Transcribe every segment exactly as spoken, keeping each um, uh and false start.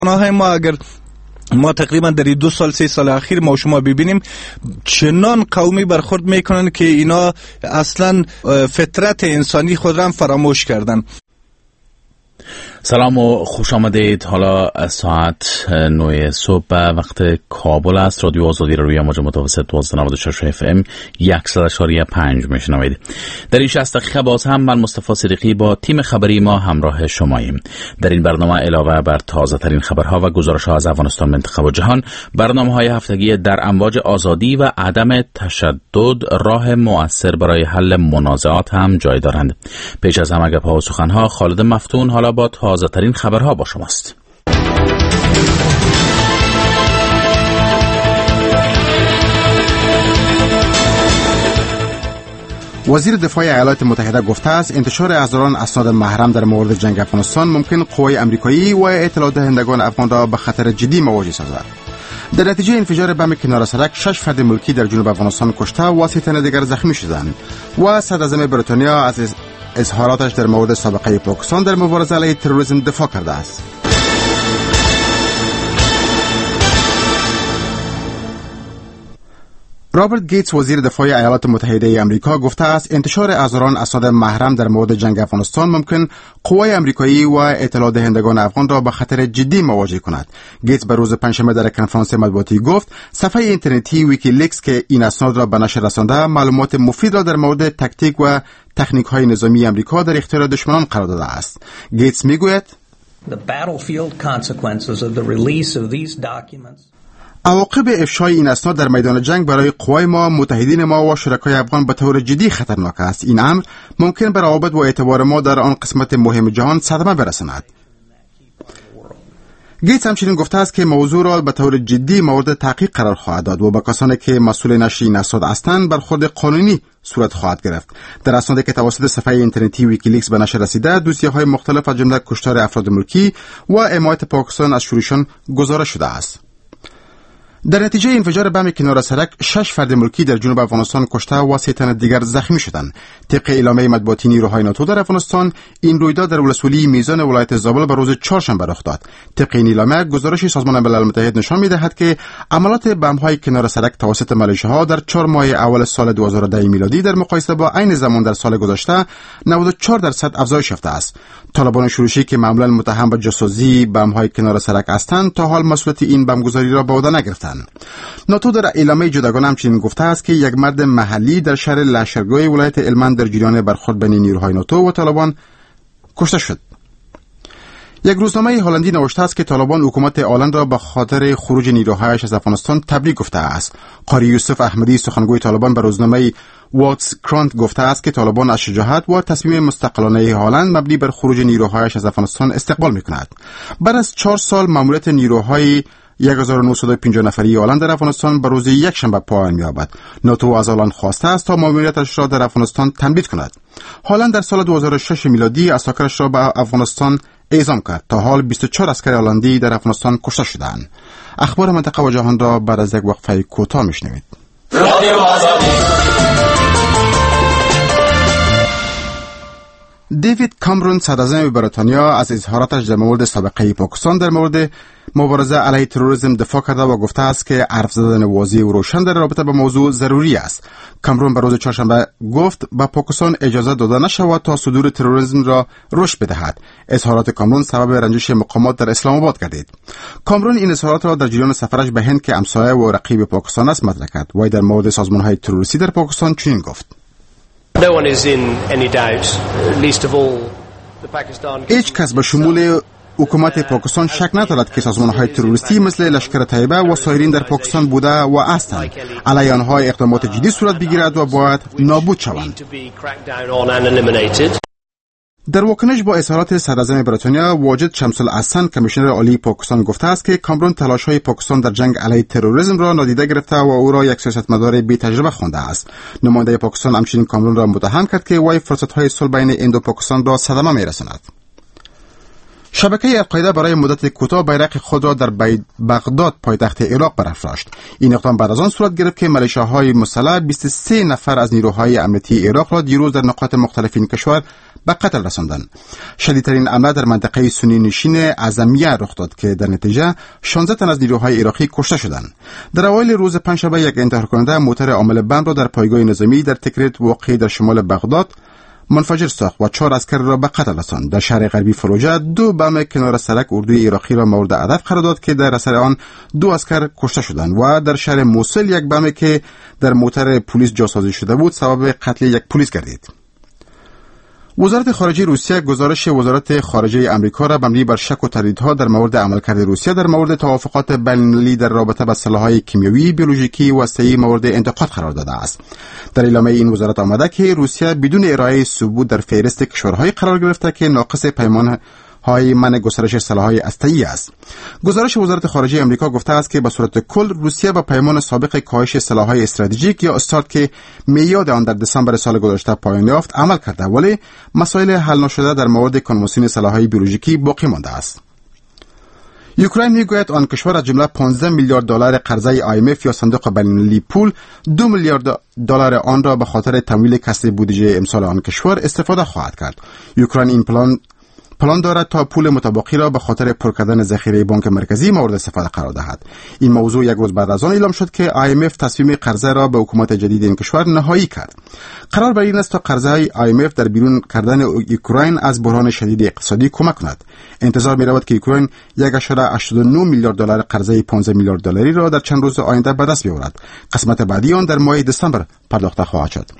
ما اگر ما تقریبا در دو سال سه سال اخیر ما شما ببینیم چنان قومی برخورد میکنن که اینا اصلا فطرت انسانی خود را فراموش کردن. سلام و خوش آمدید. حالا ساعت نه صبح وقت کابل است. رادیو آزادی را روی موج متوسط دویست و نود و شش اف ام صد و اشاری پنج میشنوید. در این شصت دقیقه باز هم من مصطفی صدیقی با تیم خبری ما همراه شماییم. در این برنامه علاوه بر تازه ترین خبرها و گزارش‌ها از افغانستان، منطقه و جهان، برنامه‌های هفتگی در امواج آزادی و عدم تشدد راه مؤثر برای حل منازعات هم جای دارند. پیش از همه گپ‌ها و سخن‌ها، خالد مفتون حالا با تازه ترین خبرها با شماست. وزیر دفاع ایالات متحده گفته است انتشار هزاران اسناد محرم در مورد جنگ افغانستان ممکن قوای آمریکایی و اطلاع دهندگان افغان را به خطر جدی مواجه سازد. در نتیجه انفجار بم کنار سرک شش فرد ملکی در جنوب افغانستان کشته و سی تن دیگر زخمی شدند و صدراعظم بریتانیا از اظهاراتش در مورد سابقه پاکستان در مبارزه علیه تروریسم دفاع کرده است. رابرت گیتس وزیر دفاع ایالات متحده آمریکا گفته است انتشار هزاران اسناد محرم در مورد جنگ افغانستان ممکن قوای آمریکایی و اطلاع دهندگان افغان را به خطر جدی مواجه کند. گیتس به روز پنجشنبه در کنفرانس مطبوعاتی گفت صفحه اینترنتی ویکیلیکس که این اسناد را به نشر رسانده معلومات مفید را در مورد تکتیک و تکنیک های نظامی آمریکا در اختیار دشمنان قرار داده است. گیتس میگوید The battlefield consequences of the release of these documents عواقب افشای این اسناد در میدان جنگ برای قوای ما، متحدین ما و شرکای افغان به طور جدی خطرناک است. این امر ممکن بر روابط و اعتبار ما در آن قسمت مهم جهان صدمه برساند. گیتس همچنین گفته است که موضوع را به طور جدی مورد تحقیق قرار خواهد داد و با کسانی که مسئول نشر این اسناد هستند برخورد قانونی صورت خواهد گرفت. در اسنادی که توسط صفحه اینترنتی ویکیلیکس به نشر رسیده، دوسیه‌های مختلف از جمله کشتار افراد ملکی و حمایت پاکستان از شورشان گزارش شده است. در نتیجه انفجار بم کنار سرک شش فرد ملکی در جنوب افغانستان کشته و سه تن دیگر زخمی شدند. طبق اعلامیه مطبوعاتی نیروهای ناتو در افغانستان، این رویداد در ولسوالی میزان ولایت زابل به روز چهارشنبه رخ داد. طبق این اعلامیه گزارش سازمان ملل متحد نشان می‌دهد که عملیات بم‌های کنار سرک توسط ملیشه‌ها در چهار ماه اول سال دو هزار و ده میلادی در مقایسه با عین زمان در سال گذشته نود و چهار درصد افزایش یافته است. طالبان شورشی که معمولاً متهم به جاسوسی بم‌های کنار سرک هستند تا حال مسئولیت این بمبگذاری را به عهده نگرفتند. ناتو در اعلامیه جداگانه همچنین گفته است که یک مرد محلی در شهر لشکرگاه ولایت هلمند در جریان برخورد بین نیروهای ناتو و طالبان کشته شد. یک روزنامه هلندی نوشته است که طالبان حکومت هلند را به خاطر خروج نیروهایش از افغانستان تبریک گفته است. قاری یوسف احمدی سخنگوی طالبان به روزنامه واتس کرانت گفته است که طالبان از شجاعت و تصمیم مستقلانه هلند مبنی بر خروج نیروهایش از افغانستان استقبال می‌کند. بعد از چهار سال مأموریت نیروهای هزار و نهصد و پنجاه نفری هلند در افغانستان به روز یک شنبه پایان می‌یابد. ناتو از هلند خواسته است تا مأموریتش را در افغانستان تمدید کند. هلند در سال دو هزار و شش میلادی اساکرش را به افغانستان اعزام کرد. تا حال بیست و چهار اسکر هلندی در افغانستان کشته شدند. اخبار منطقه و جهان را بعد از یک وقفه کوتاه میشنوید. رادیو آزادی. دیوید کامرون صدراعظم بریتانیا از اظهاراتش در مورد سابقه پاکستان در مورد مبارزه علیه تروریسم دفاع کرده و گفته است که حرف زدن واضح و روشن در رابطه با موضوع ضروری است. کامرون به روز چهارشنبه گفت به پاکستان اجازه داده نشود تا صدور تروریسم را رشد بدهد. اظهارات کامرون سبب رنجش مقامات در اسلام آباد گردید. کامرون این اظهارات را در جریان سفرش به هند که همسایه و رقیب پاکستان است مطرح کرد. وی در مورد سازمان‌های تروریستی در پاکستان چنین گفت: No one is in any doubt, least of all the Pakistan. هیچ کس به شمول حکومت پاکستان شک ندارد که سازمان‌های تروریستی مثل لشکر طیبه و سایرین در پاکستان بوده و هستند. علیه آنها اقدامات جدی صورت بگیرد و باید نابود شوند. در واکنش با اظهارات صدراعظم بریتانیا، واجد شمس الحسن کمیشنر عالی پاکستان گفته است که کامرون تلاش‌های پاکستان در جنگ علیه تروریسم را نادیده گرفته و او را یک سیاستمدار بی تجربه خوانده است. نماینده پاکستان همچنین کامرون را متهم کرد که وی فرصت‌های صلح بین هند و پاکستان را صدمه می‌رساند. شبکه القاعده برای مدت کوتاه بیرق خود را در بغداد پایتخت عراق برافراشت. این اقدام بعد از آن صورت گرفت که ملیشه‌های مسلح بیست و سه نفر از نیروهای امنیتی عراق را دیروز در نقاط مختلف این کشور به قتل رساندند. شدیدترین حمله در منطقه سنی نشین اعظمیه رخ داد که در نتیجه شانزده تن از نیروهای عراقی کشته شدند. در اوایل روز پنجشنبه یک انتحار کننده موتر حامل بم را در پایگاه نظامی در تکریت واقع در شمال بغداد منفجر ساخت و چهار عسکر را به قتل رساند. در شهر غربی فروجه دو بم کنار سرک اردوی عراقی را مورد هدف قرار داد که در اثر آن دو عسکر کشته شدند و در شهر موصل یک بم که در موتر پلیس جاسازی شده بود سبب قتل یک پلیس گردید. وزارت خارجه روسیه گزارش وزارت خارجه آمریکا را مبنی بر شک و تردیدها در مورد عملکرد روسیه در مورد توافقات بین‌المللی در رابطه با سلاح‌های کیمیایی، بیولوژیکی و هسته‌ای مورد انتقاد قرار داده است. در اعلامیه این وزارت آمده که روسیه بدون ارائه ثبوت در فهرست کشورهای قرار گرفته که ناقص پیمان های منع گسترش سلاح‌های هسته‌ای است. گزارش وزارت خارجه آمریکا گفته است که به صورت کل روسیه با پیمان سابق کاهش سلاح‌های استراتژیک یا استارت که میعاد آن در دسامبر سال گذشته پایان یافت عمل کرده، ولی مسائل حل نشده در مورد کنوانسیون سلاح‌های بیولوژیکی باقی مانده است. اوکراین میگوید آن کشور از جمله پانزده میلیارد دلار قرضه آی ام اف یا صندوق بین‌المللی پول دو میلیارد دلار آن را به خاطر تمویل کسر بودجه امسال آن کشور استفاده خواهد کرد. اوکراین این پلان پلان دارد تا پول متبقی را به خاطر پر کردن ذخیره بانک مرکزی مورد استفاده قرار دهد. این موضوع یک روز بعد از آن اعلام شد که آی ام اف تصمیم قرضه را به حکومت جدید این کشور نهایی کرد. قرار بر این است تا قرضه های آی ام اف در بیرون کردن اوکراین از بحران شدید اقتصادی کمک کند. انتظار می رود که اوکراین یک ممیز هشتاد و نه میلیارد دلار قرضه پانزده میلیارد دلاری را در چند روز آینده به دست بیاورد. قسمت بعدی آن در ماه دسامبر پرداخته خواهد شد.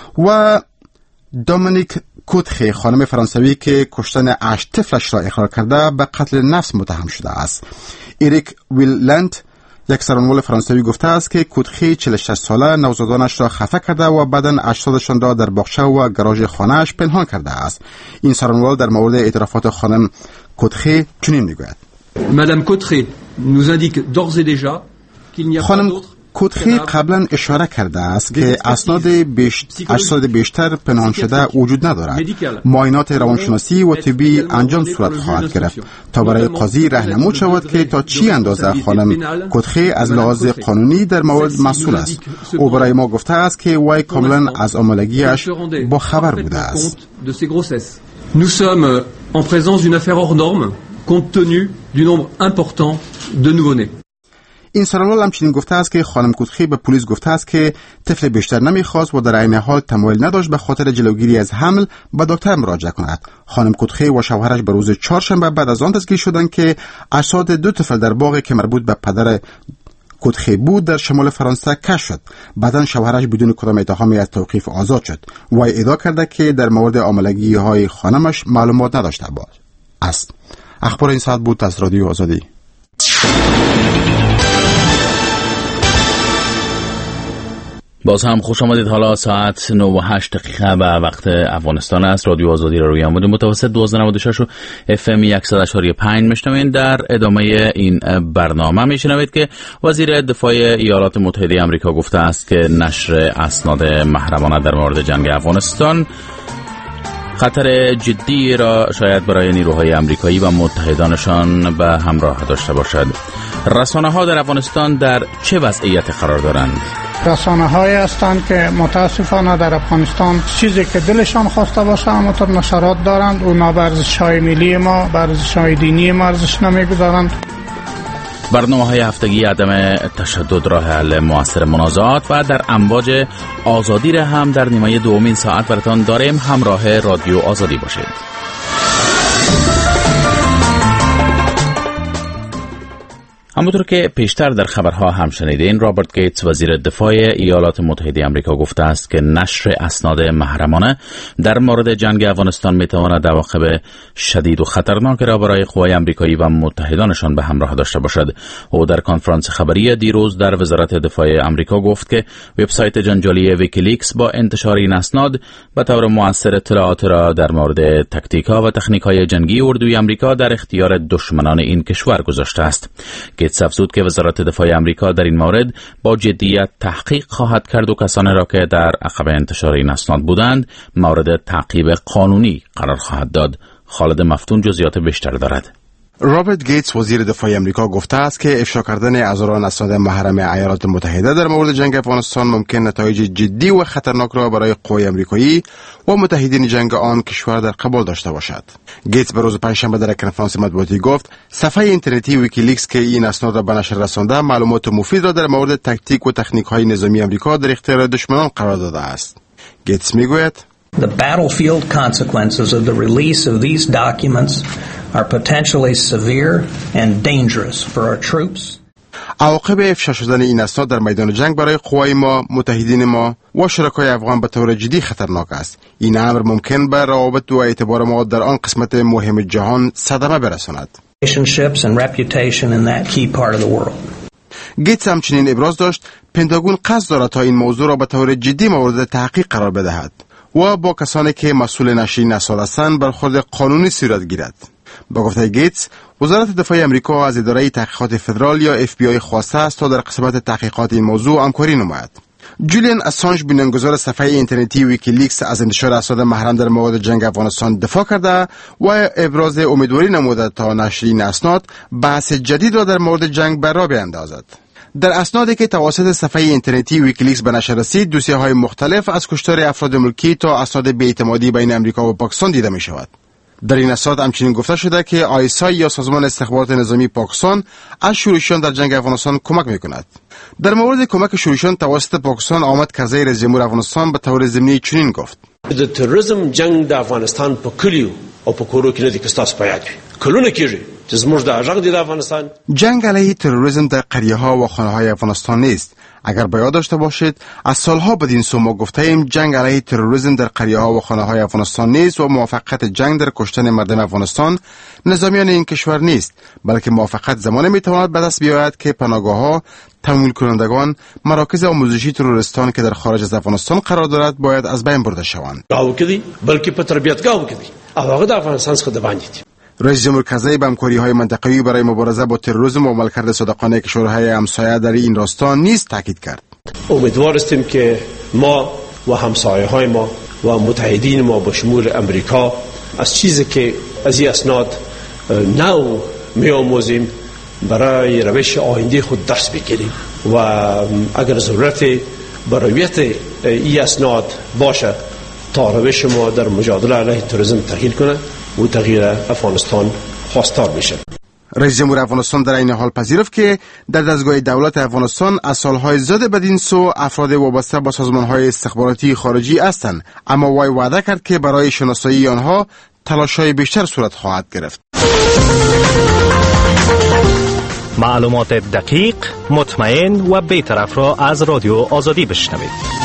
و دومینیک کوتخه خانم فرانسوی که کشتن هشت طفلش را اقرار کرده به قتل نفس متهم شده است. اریک ویللند یک سرانوال فرانسوی گفته است که کوتخه چهل و شش ساله نوزادانش را خفه کرده و بعداً اجسادشان را در باغچه و گاراژ خانه‌اش پنهان کرده است. این سرانوال در مورد اعترافات خانم کوتخه چنین میگوید: Madame Cotteret nous indique d'ores et déjà qu'il n'y a pas d'autre کوتخه قبلا اشاره کرده است که اسناد بیش... اجساد بیشتر پنهان شده وجود ندارد. معاینات روانشناسی و طبی انجام صورت خواهد گرفت تا برای قاضی راهنمود شود که تا چی اندازه خانم کوتخه از لحاظ قانونی در مورد مسئول است. او برای ما گفته است که وی کاملا از آمالگیش با خبر بوده است. Nous sommes en présence d'une affaire hors norme compte tenu du nombre important de nouveau-nés. این سرانوال همچنین گفته است که خانم کوتخه به پلیس گفته است که طفل بیشتر نمیخواست و در عین حال تمایل نداشت به خاطر جلوگیری از حمل به دکتر مراجعه کند. خانم کوتخه و شوهرش به روز چهارشنبه بعد از آن دستگیر شدند که اجساد دو طفل در باغی که مربوط به پدر کوتخه بود در شمال فرانسه کشف شد. بعداً شوهرش بدون کدام اتهامی از توقیف آزاد شد. وی ادعا کرده که در مورد آمالگی های خانمش معلومات نداشته است. اخبار این ساعت بود از رادیو آزادی. باز هم خوش آمدید. حالا ساعت نه و هشت دقیقه به وقت افغانستان است. رادیو آزادی را روی امواج متوسط دویست و نود و شش و اف ام صد و شش و پنج میشنوید. در ادامه این برنامه میشنوید که وزیر دفاع ایالات متحده آمریکا گفته است که نشر اسناد محرمانه در مورد جنگ افغانستان خطر جدی را شاید برای نیروهای آمریکایی و متحدانشان به همراه داشته باشد. رسانه ها در افغانستان در چه وضعیت قرار دارند؟ رسانه هایی هستند که متاسفانه در افغانستان چیزی که دلشان خواسته باشه همونطور نشرات دارند. اونا به ارزش های ملی ما، به ارزش های دینی ما ارزش نمیگذارند. برنامه های هفتگی عدم تشدد راه حل مؤثر منازعات و در امواج آزادی را هم در نیمه دومین ساعت براتون داریم. همراه رادیو آزادی باشید. همونطور که پیشتر در خبرها هم شنیدین، رابرت گیتس وزیر دفاع ایالات متحده آمریکا گفته است که نشر اسناد محرمانه در مورد جنگ افغانستان میتواند عواقب شدید و خطرناک را برای قوای آمریکایی و متحدانشان به همراه داشته باشد. او در کنفرانس خبری دیروز در وزارت دفاع آمریکا گفت که وبسایت جنجالی ویکیلیکس با انتشار این اسناد به طور مؤثر اطلاعات را در مورد تاکتیک‌ها و تکنیک‌های جنگی اردوی آمریکا در اختیار دشمنان این کشور گذاشته است. گیتس افزود که وزارت دفاع آمریکا در این مورد با جدیت تحقیق خواهد کرد و کسانی را که در عقب انتشار این اسناد بودند مورد تعقیب قانونی قرار خواهد داد. خالد مفتون جزئیات بیشتر دارد. رابرت گیتس وزیر دفاع آمریکا گفته است که افشا کردن هزاران اسناد محرم ایالات متحده در مورد جنگ افغانستان ممکن نتایج جدی و خطرناک را برای قوای آمریکایی و متحدین جنگ آن کشور در قبال داشته باشد. گیتس به روز پنجشنبه در کنفرانس مطبوعاتی گفت صفحه اینترنتی ویکیلیکس که این اسناد را به نشر رسانده معلومات مفید را در مورد تاکتیک و تکنیک های نظامی آمریکا در اختیار دشمنان قرار داده است. گیتس میگوید The battlefield consequences of the release of these documents are potentially severe and dangerous for our troops. عواقب افشا شدن این اسناد در میدان جنگ برای قوای ما، متحدین ما و شرکای افغان به طور جدی خطرناک است. این امر ممکن به روابط و اعتبار ما در آن قسمت مهم جهان صدمه برساند. Relationships and reputation in that key part of the world. گیتس همچنین ابراز داشت پنتاگون قصد دارد تا این موضوع را به طور جدی مورد تحقیق قرار بدهد و با کسانی که مسئول نشر این اسناد هستند برخورد قانونی صورت گیرد. با گفته گیتس، وزارت دفاع آمریکا از اداره تحقیقات فدرال یا اف بی آی خواسته است تا در قسمت تحقیقات این موضوع همکاری نماید. جولیان اسانژ بنیانگذار صفحه اینترنتی ویکیلیکس از انتشار اسناد محرم در مورد جنگ افغانستان دفاع کرده و ابراز امیدواری نموده تا نشر این اسناد بحث جدید را در مورد جنگ بر راه بیندازد. در اسنادی که توسط صفحه اینترنتی ویکیلیکس به نشر رسید، دوسیه‌های مختلف از کشتار افراد ملکی تا اسناد بی‌اعتمادی بین آمریکا و پاکستان دیده می شود. در این اسناد همچنین گفته شده که آی اس آی یا سازمان استخبارات نظامی پاکستان از شورشیان در جنگ افغانستان کمک می کند. در مورد کمک شورشیان توسط پاکستان، آمد کرزی رئیس جمهور افغانستان به طور ضمنی چنین گفت: د تروریزم جنگ د افغانستان په کلیو او په کورو کې نه دي که ستاسو په یاد وي کلونه کېږي چې زموږ د غږ د افغانستان جنگ علیه تروریسم در قریه ها و خانه های افغانستان نیست. اگر به یاد داشته باشید از سالها بدین سو ما گفته ایم جنگ علیه تروریسم در قریه ها و خانه های افغانستان نیست و موافقت جنگ در کشتن مردم افغانستان نظامیان این کشور نیست، بلکه موافقت زمانی میتواند به دست بیاید که پناهگاه ها، تمویل کنندگان، مراکز آموزشی تروریستان که در خارج از افغانستان قرار دارد باید از بین برده شوند. راو کدی بلکې په تربیتګاو کدی او هغه د افغانستان څخه د باندې دي. رئیس جمهور کرزی به همکاری‌های منطقه‌ای برای مبارزه با تروریسم و عملکرد صادقانه کشورهای همسایه در این راستا نیز تاکید کرد. امیدوار هستیم که ما و همسایه‌های ما و متحدین ما به شمول امریکا از چیزی که از این اسناد نو می‌آموزیم برای روش آینده خود درس بگیریم و اگر ضرورت برایت این اسناد باشه تا روش ما در مجادله علیه تروریسم تغییر کنه و تغییر افغانستان خواستار بشه. رئیس جمهور افغانستان در این حال پذیرفت که در دستگاه دولت افغانستان از سالهای زیاد بدین سو افراد وابسته با سازمانهای استخباراتی خارجی هستند، اما وی وعده کرد که برای شناسایی آنها تلاش‌های بیشتر صورت خواهد گرفت. معلومات دقیق، مطمئن و بی‌طرف را از رادیو آزادی بشنوید.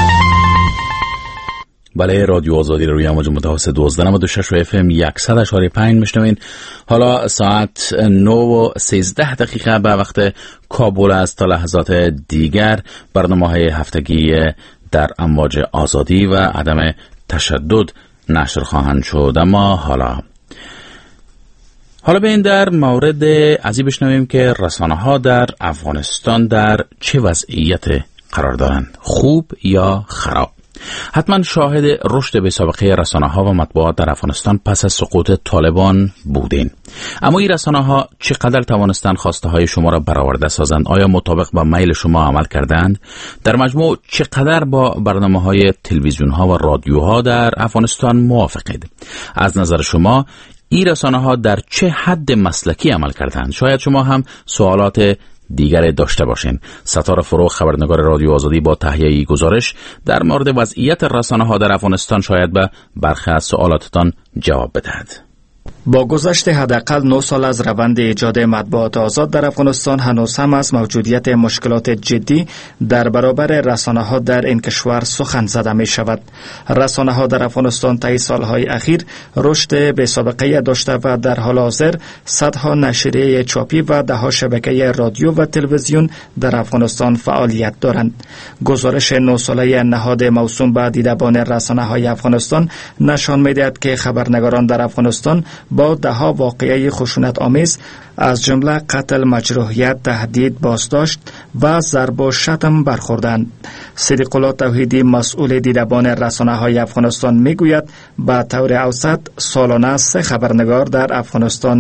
بله، رادیو آزادی روی امواج متوسط دوازده نود و شش و اف ام صد اشاری پنج میشنوین. حالا ساعت نه و سیزده دقیقه به وقت کابل است. تا لحظات دیگر برنامه‌های هفتگی در امواج آزادی و عدم تشدد نشر خواهند شد. اما حالا حالا به این در مورد ازی بشنویم که رسانه‌ها در افغانستان در چه وضعیت قرار دارند، خوب یا خراب. حتما شاهد رشد بی‌سابقه رسانه‌ها و مطبوعات در افغانستان پس از سقوط طالبان بودین. اما این رسانه‌ها چقدر توانستند خواسته‌های شما را برآورده سازند؟ آیا مطابق با میل شما عمل کردند؟ در مجموع چقدر با برنامه‌های تلویزیون‌ها و رادیوها در افغانستان موافقید؟ از نظر شما این رسانه‌ها در چه حد مسلکی عمل کردند؟ شاید شما هم سوالات دیگر داشته باشین. ستاره فروغ، خبرنگار رادیو آزادی، با تهیه گزارش در مورد وضعیت رسانه‌ها در افغانستان شاید به برخی از سوالاتتان جواب بدهد. با گذشت حداقل نه سال از روند ایجاد مطبوعات آزاد در افغانستان هنوز هم از موجودیت مشکلات جدی در برابر رسانه‌ها در این کشور سخن زده می شود. رسانه‌ها در افغانستان طی سالهای اخیر رشد بی‌سابقه داشته و در حال حاضر صدها نشریه چاپی و ده‌ها شبکه رادیو و تلویزیون در افغانستان فعالیت دارند. گزارش نه ساله نهاد موسوم به دیدبان رسانه‌های افغانستان نشان می‌دهد که خبرنگاران در افغانستان با ده‌ها واقعه خشونت آمیز از جمله قتل، مجروحیت، تهدید، بازداشت و ضرب و شتم برخوردند. صدیق الله توحیدی، مسئول دیدبان رسانه‌های افغانستان، میگوید به طور اوسط سالانه سه خبرنگار در افغانستان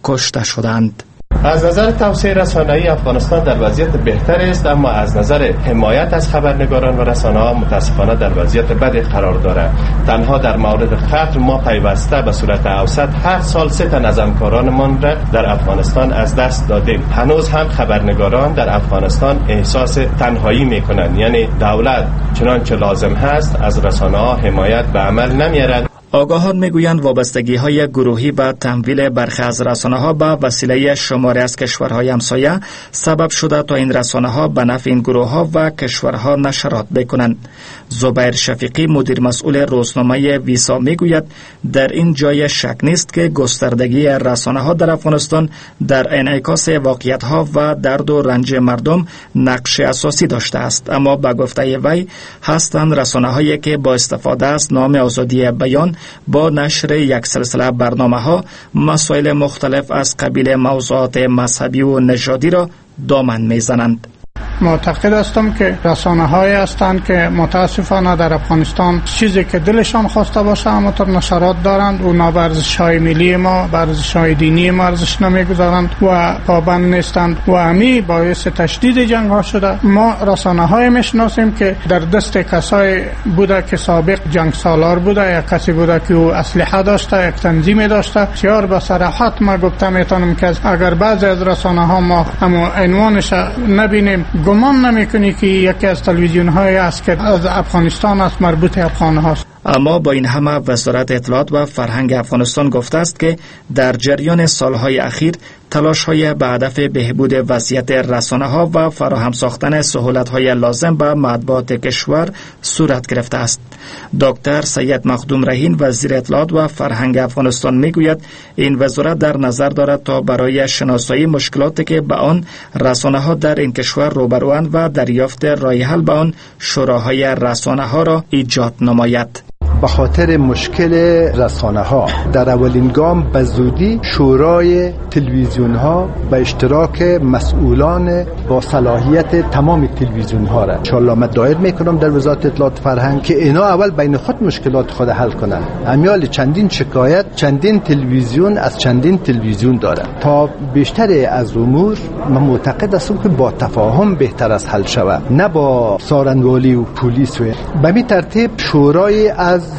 کشته شدند. از نظر توسعه رسانه‌ای افغانستان در وضعیت بهتری است، اما از نظر حمایت از خبرنگاران و رسانه‌ها متاسفانه در وضعیت بدی قرار دارد. تنها در مورد قتل ما پیوسته به صورت اوسط هر سال سه تن از همکارانمان را در افغانستان از دست دادیم. هنوز هم خبرنگاران در افغانستان احساس تنهایی میکنند، یعنی دولت چنانچه لازم هست از رسانه‌ها حمایت به عمل نمیارد. آگاهان میگویند وابستگی های گروهی به تمویل برخی از رسانه ها به وسیله شماری از کشورهای همسایه سبب شده تا این رسانه ها به نفع این گروه ها و کشورها نشرات بکنند. زبیر شفیقی مدیر مسئول روزنامه ویسا میگوید در این جای شک نیست که گستردگی رسانه ها در افغانستان در انعکاس واقعیت ها و درد و رنج مردم نقش اساسی داشته است، اما به گفته وی هستند رسانه هایی که با استفاده از نام آزادی بیان با نشر یک سلسله برنامه ها مسائل مختلف از قبیل موضوعات مذهبی و نژادی را دامن میزنند. معتقد هستم که رسانه های هستند که متاسفانه در افغانستان چیزی که دلشان خواسته باشه همونطور نشرات دارند و ورزش های ملی ما، ورزش های دینی ما ارزش نمیگذارند و پابند نیستند و همی باعث تشدید جنگ ها شده. ما رسانه های میشناسیم که در دست کسای بوده که سابق جنگ سالار بوده، یک کسی بوده که او اسلحه داشته، یک تنظیم داشته. بسیار به صراحت ما گفته میتونم که اگر بعضی از رسانه ها ما همو عنوانش نبینیم، گمان نمیکنی که یکی از تلویزیون های است که از افغانستان است، مربوط افغان هاست. اما با این همه وزارت اطلاعات و فرهنگ افغانستان گفته است که در جریان سالهای اخیر تلاش‌های به هدف بهبود وضعیت رسانه‌ها و فراهم ساختن سهولت‌های لازم به مطبوعات کشور صورت گرفته است. دکتر سید مخدوم رهین وزیر اطلاعات و فرهنگ افغانستان میگوید این وزارت در نظر دارد تا برای شناسایی مشکلاتی که به آن رسانه‌ها در این کشور روبروند و دریافت راه حل به آن شوراهای رسانه‌ها را ایجاد نماید. به خاطر مشکل رسانه ها در اولین گام به زودی شورای تلویزیون ها به اشتراک مسئولان با صلاحیت تمام تلویزیون ها را انشاءالله من دایر میکنم در وزارت اطلاعات فرهنگ که اینا اول بین خود مشکلات خود حل کنند. امیال چندین شکایت چندین تلویزیون از چندین تلویزیون داره تا بیشتر از امور من معتقد هستم که با تفاهم بهتر از حل شود، نه با سارنوالی و پلیس. و به این ترتیب شورای از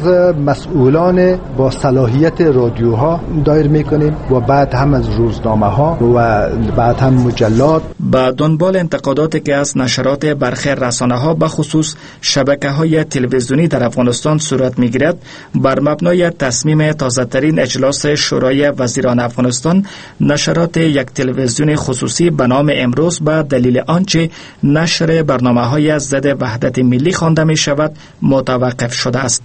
مسئولان با صلاحیت رادیوها دایر میکنیم و بعد هم از روزنامه ها و بعد هم مجلات. با دنبال انتقاداتی که از نشرات برخی رسانه ها به خصوص شبکه های تلویزیونی در افغانستان صورت میگیرد، بر مبنای تصمیم تازه ترین اجلاس شورای وزیران افغانستان نشرات یک تلویزیون خصوصی به نام امروز به دلیل آنچه نشر برنامه های ضد وحدت ملی خوانده می شود متوقف شده است.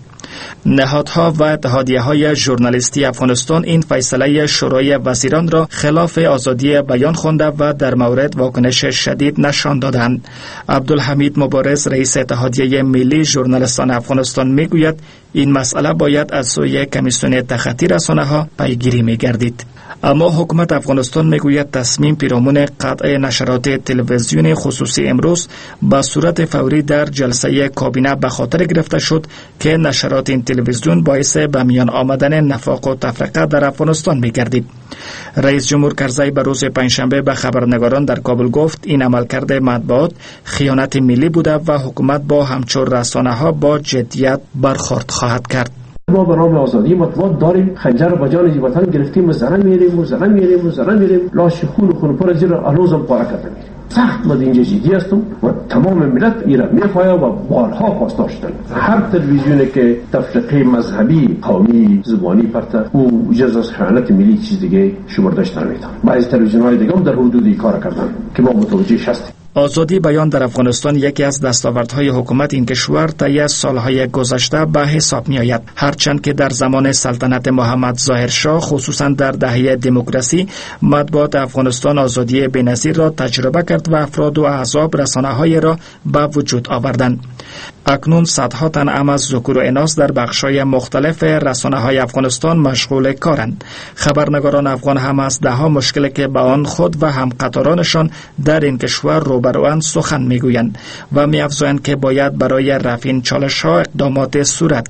نهادها و اتحادیه های ژورنالیستی افغانستان این فیصله شورای وزیران را خلاف آزادی بیان خوانده و در مورد واکنش شدید نشان دادند. عبدالحمید مبارز رئیس اتحادیه ملی ژورنالیستان افغانستان میگوید این مسئله باید از سوی کمیسیون تخطی رسانه ها پیگیری میگردید. اما حکومت افغانستان میگوید تصمیم پیرامون قطع نشرات تلویزیون خصوصی امروز به صورت فوری در جلسه کابینه به خاطر گرفته شد که نشرات این تلویزیون باعث به میان آمدن نفاق و تفرقه در افغانستان میگردید. رئیس جمهور کرزی به روز پنجشنبه به خبرنگاران در کابل گفت این عملکرد مطبوعات خیانت ملی بوده و حکومت با همچون رسانه ها با جدیت برخورد خواهد کرد. ما به نام آزادی مطبوعات داریم، خنجر به جان وطن گرفتیم و زنه میریم و زنه میریم و زنه میریم لاش خون و خون پر زیر الوزم پاره کرده میریم. سخت ما اینجا جدی هستم و تمام ملت ایران میخواه و بارها خواستار شدن. هر تلویزیونی که تفرقه مذهبی، قومی، زبانی پرته او جز از خیانت ملی چیز دیگه شمردش نمیتونه. بعضی تلویزیون‌های دیگه هم در حدود کار کردن که ما متوجهش هستیم. آزادی بیان در افغانستان یکی از دستاوردهای حکومت این کشور طی سالهای گذشته به حساب می آید. هرچند که در زمان سلطنت محمد ظاهر شاه خصوصا در دهه دموکراسی مطبوعات افغانستان آزادی بی‌نظیر را تجربه کرد و افراد و احزاب رسانه‌های را به وجود آوردند. اکنون صدها تن ام از ذکور و اناث در بخش‌های مختلف رسانه‌های افغانستان مشغول کارند. خبرنگاران افغان هم از ده‌ها مشکل که به آن خود و همقطارانشان در این کشور روبروند سخن میگویند و می‌افزایند که باید برای رفع این چالش‌ها اقدامات صورت گیرد.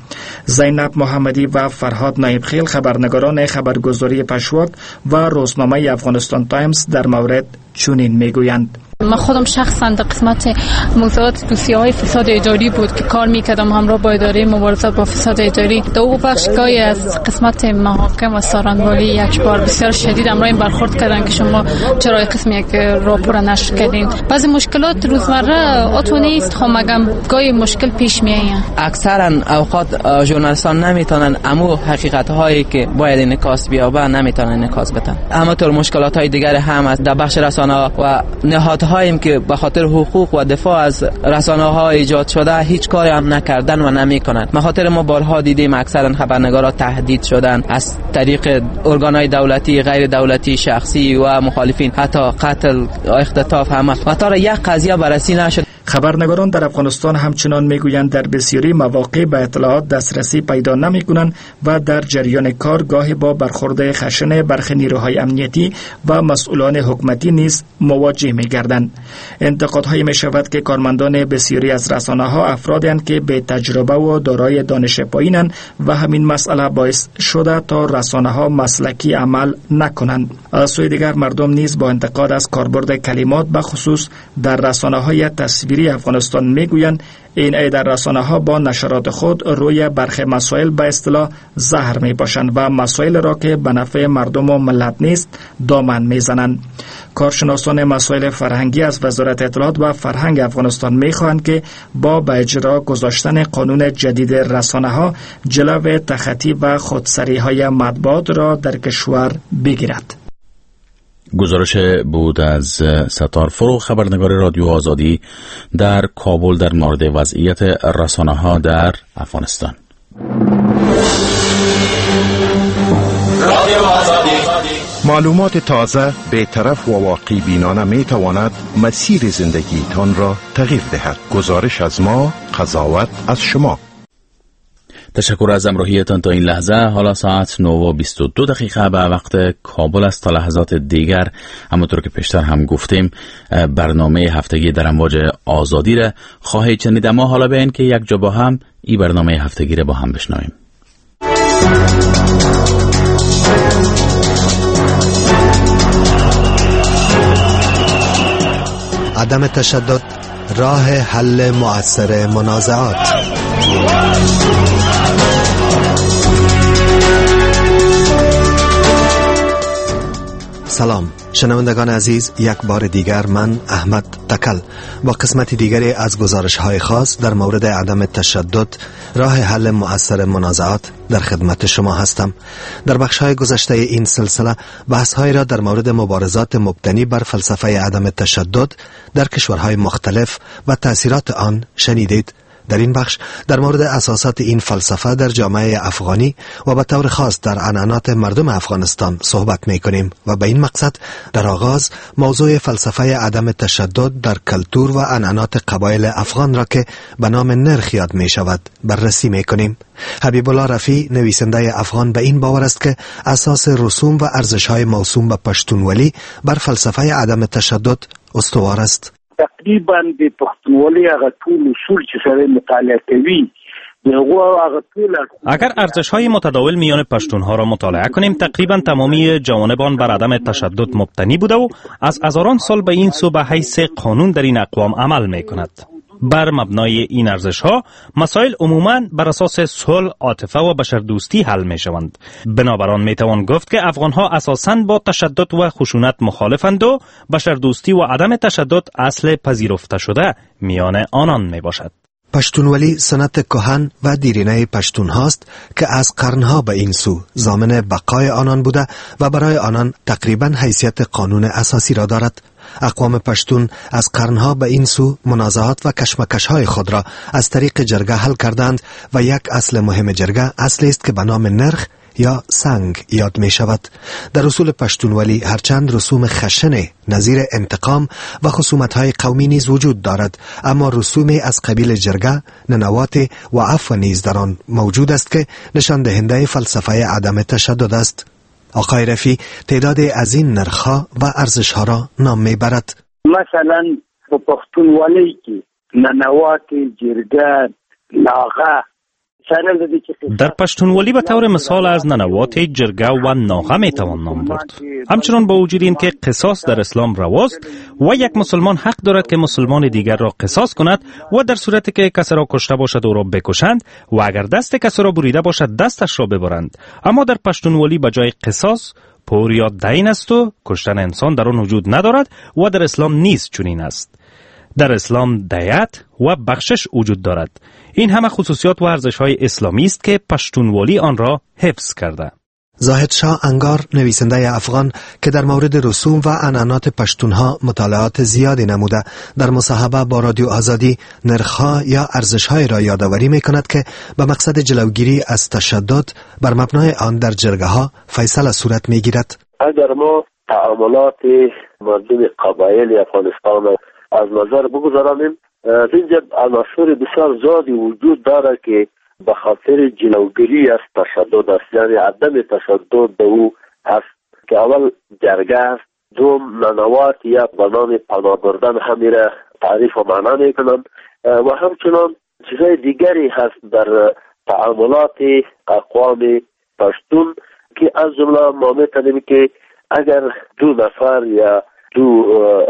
زینب محمدی و فرهاد نایبخیل خبرنگاران خبرگزاری پشواک و روزنامه افغانستان تایمز در مورد چنین میگویند: من خودم شخصا در قسمت موضوعات توصیه‌های فساد اداری بود که کار میکردم همراه با اداره مبارزه با فساد اداری. در او بخش گاهی از قسمت محاکم و سارنوالی یک بار بسیار شدید همراه این برخورد کردن که شما چرا قسم یک راپور نشر کردین. بعضی مشکلات روزمره اتو نیست، خب مگم گاهی مشکل پیش میآید. اکثرا اوقات ژورنالیستان نمیتونن امو حقیقت هایی که باید انعکاس بیابه نمیتونن انعکاس بدن. اما طور مشکلات های دیگر هم از در بخش رسانه و نهاد هاییم که به خاطر حقوق و دفاع از رسانه ها ایجاد شده هیچ کاری هم نکردن و نمیکنن. به خاطر ما بارها دیدیم اکثرا خبرنگارا تهدید شدن از طریق ارگانهای دولتی، غیر دولتی، شخصی و مخالفین، حتی قتل، اختطاف همه. و تا یک قضیه بررسی نشد. خبرنگاران در افغانستان همچنان میگویند در بسیاری مواقع به اطلاعات دسترسی پیدا نمیکنند و در جریان کار گاهی با برخورد خشن برخی نیروهای امنیتی و مسئولان حکومتی نیز مواجه میگردند. انتقادهایی می شود که کارمندان بسیاری از رسانه ها افرادند که به تجربه و دارای دانش پایینند و همین مسئله باعث شده تا رسانه ها مسلکی عمل نکنند. از سوی دیگر مردم نیز با انتقاد از کاربرد کلمات به خصوص در رسانه های تصویری افغانستان میگویند این ای در رسانه ها با نشرات خود روی برخی مسائل به اصطلاح زهر می پاشند و مسائل را که به نفع مردم و ملت نیست دامن می زنند. کارشناسان مسائل فرهنگی از وزارت اطلاعات و فرهنگ افغانستان می خواهند که با به اجرا گذاشتن قانون جدید رسانه ها جلو تخطی و خودسری های مطبوعات را در کشور بگیرد. گزارش بود از ستار فروغ، خبرنگار رادیو آزادی در کابل در مورد وضعیت رسانه ها در افغانستان. رادیو آزادی، معلومات تازه، بی‌طرف و واقعی بینانه می تواند مسیر زندگی تان را تغییر دهد. گزارش از ما، قضاوت از شما. تشکر از همراهیتان تا این لحظه. حالا ساعت نه و بیست و دو دقیقه به وقت کابل است. تا لحظات دیگر همونطور که پیشتر هم گفتیم برنامه هفتگی در امواج آزادی را خواهید شنید. اما حالا بیاین که یک جا با هم این برنامه هفتگی را با هم بشنویم. عدم تشدد، راه حل مؤثر منازعات. سلام شنوندگان عزیز، یک بار دیگر من احمد تکل با قسمت دیگری از گزارش‌های خاص در مورد عدم تشدد، راه حل مؤثر منازعات در خدمت شما هستم. در بخش‌های گذشته این سلسله بحث‌هایی را در مورد مبارزات مبتنی بر فلسفه عدم تشدد در کشورهای مختلف و تأثیرات آن شنیدید. در این بخش در مورد اساسات این فلسفه در جامعه افغانی و به طور خاص در عنعنات مردم افغانستان صحبت می کنیم و به این مقصد در آغاز موضوع فلسفه عدم تشدد در کلتور و عنعنات قبایل افغان را که به نام نرخ یاد می شود بررسی می کنیم. حبیب الله رفیع نویسنده افغان به این باور است که اساس رسوم و ارزش‌های موسوم به پشتونولی بر فلسفه عدم تشدد استوار است. تقریبا د پښتونولۍ هغه ټول اصول چې سره مطالعه کوي اگر ارزش‌های متداول میان پشتونها را مطالعه کنیم، تقریبا تمامی جوانبان بر عدم تشدد مبتنی بوده و از هزاران سال به این سو به حیث قانون در این اقوام عمل می‌کند. بر مبنای این ارزش‌ها مسائل عموماً بر اساس صلح، عاطفه و بشردوستی حل می‌شوند. بنابراین می‌توان گفت که افغان‌ها اساساً با تشدد و خشونت مخالفند و بشردوستی و عدم تشدد اصل پذیرفته شده میان آنان میباشد. پشتونولی سنت کهن و دیرینه پشتون هاست که از قرنها به این سو ضامن بقای آنان بوده و برای آنان تقریبا حیثیت قانون اساسی را دارد. اقوام پشتون از قرنها به این سو منازعات و کشمکش‌های خود را از طریق جرگه حل کردند و یک اصل مهم جرگه اصلی است که به نام نرخ یا سنگ یاد می شود. در اصول پشتونولی هرچند رسوم خشن نظیر انتقام و خصومت‌های قومی نیز وجود دارد، اما رسومی از قبیل جرگه، ننوات و عفو نیز در آن موجود است که نشان دهنده فلسفه عدم تشدد است. آقای رفیع تعداد از این نرخ‌ها و ارزش‌ها را نام می‌برد. مثلا په پښتونولۍ کې ننوات، جرګه، لاغه در پشتونولی به طور مثال از ننوات جرگه و ناغه می توان نام برد. همچنان با وجود این که قصاص در اسلام رواست و یک مسلمان حق دارد که مسلمان دیگر را قصاص کند و در صورتی که کسی را کشته باشد او را بکشند و اگر دست کسی را بریده باشد دستش را ببرند. اما در پشتونولی به جای قصاص پور یا دین است و کشتن انسان در آن وجود ندارد و در اسلام نیز چنین است. در اسلام دیت و بخشش وجود دارد. این همه خصوصیات و ارزش‌های اسلامی است که پشتونولی آن را حفظ کرده. زاهد شاه انگار، نویسنده افغان که در مورد رسوم و عنعنات پشتونها مطالعات زیادی نموده، در مصاحبه با رادیو آزادی نرخ‌ها یا ارزش‌های را یادآوری می‌کند که به مقصد جلوگیری از تشدد بر مبنای آن در جرگه‌ها فیصله صورت می‌گیرد. اگر ما تعاملات مردم قبایل افغانستان از نظر بگذاریم، اینجا عناصر بسیار زیادی وجود داره که به خاطر جلوگیری از تشدد است، یعنی عدم تشدد به او هست که اول جرگه است، دوم ننوات یا به نام پناه بردن همیره تعریف و معنا میکنند و همچنان چیزهای دیگری هست در تعاملات اقوام پشتون که از جمله ما میتونیم که اگر دو نفر یا دو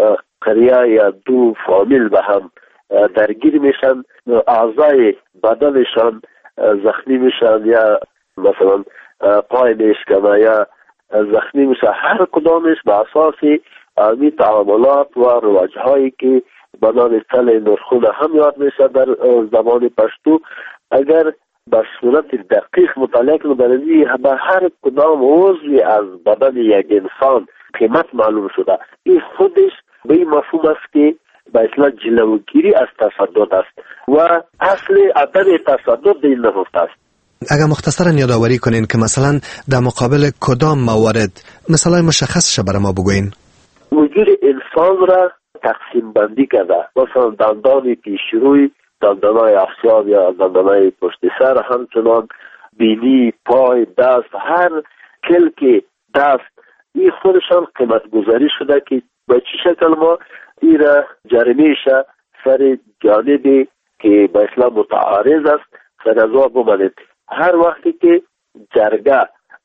قریه یا دو فامیل به هم درگیر میشن، اعضای بدنشان زخمی میشن یا مثلا پای میشکنه یا زخمی میشه، هر کدامش به اساس این تعاملات و رواجهایی که به نام تل نرخون هم یاد میشه در زبان پشتو، اگر به صورت دقیق مطالعه کنه برای به هر کدام عضوی از بدن یک انسان قیمت معلوم شده. این خودش به این مفهوم است که به اصطلاح جلوگیری از تشدد است و اصل عدم تشدد این نهفت است. اگر مختصرا یادآوری کنین که مثلا در مقابل کدام موارد مثلا مشخص شه برای ما بگوین. وجود انسان را تقسیم بندی کرده، مثلا دندان پیشروی، دندانای افسیاب یا دندانای پشت سر، همچنان بینی، پای، دست، هر کلک دست، این خودشان قیمت گذاری شده که به چی شکل ما این را جرمیشه سر جانبی که به اسلام متعارض است سر ازا بمانید. هر وقتی که جرگه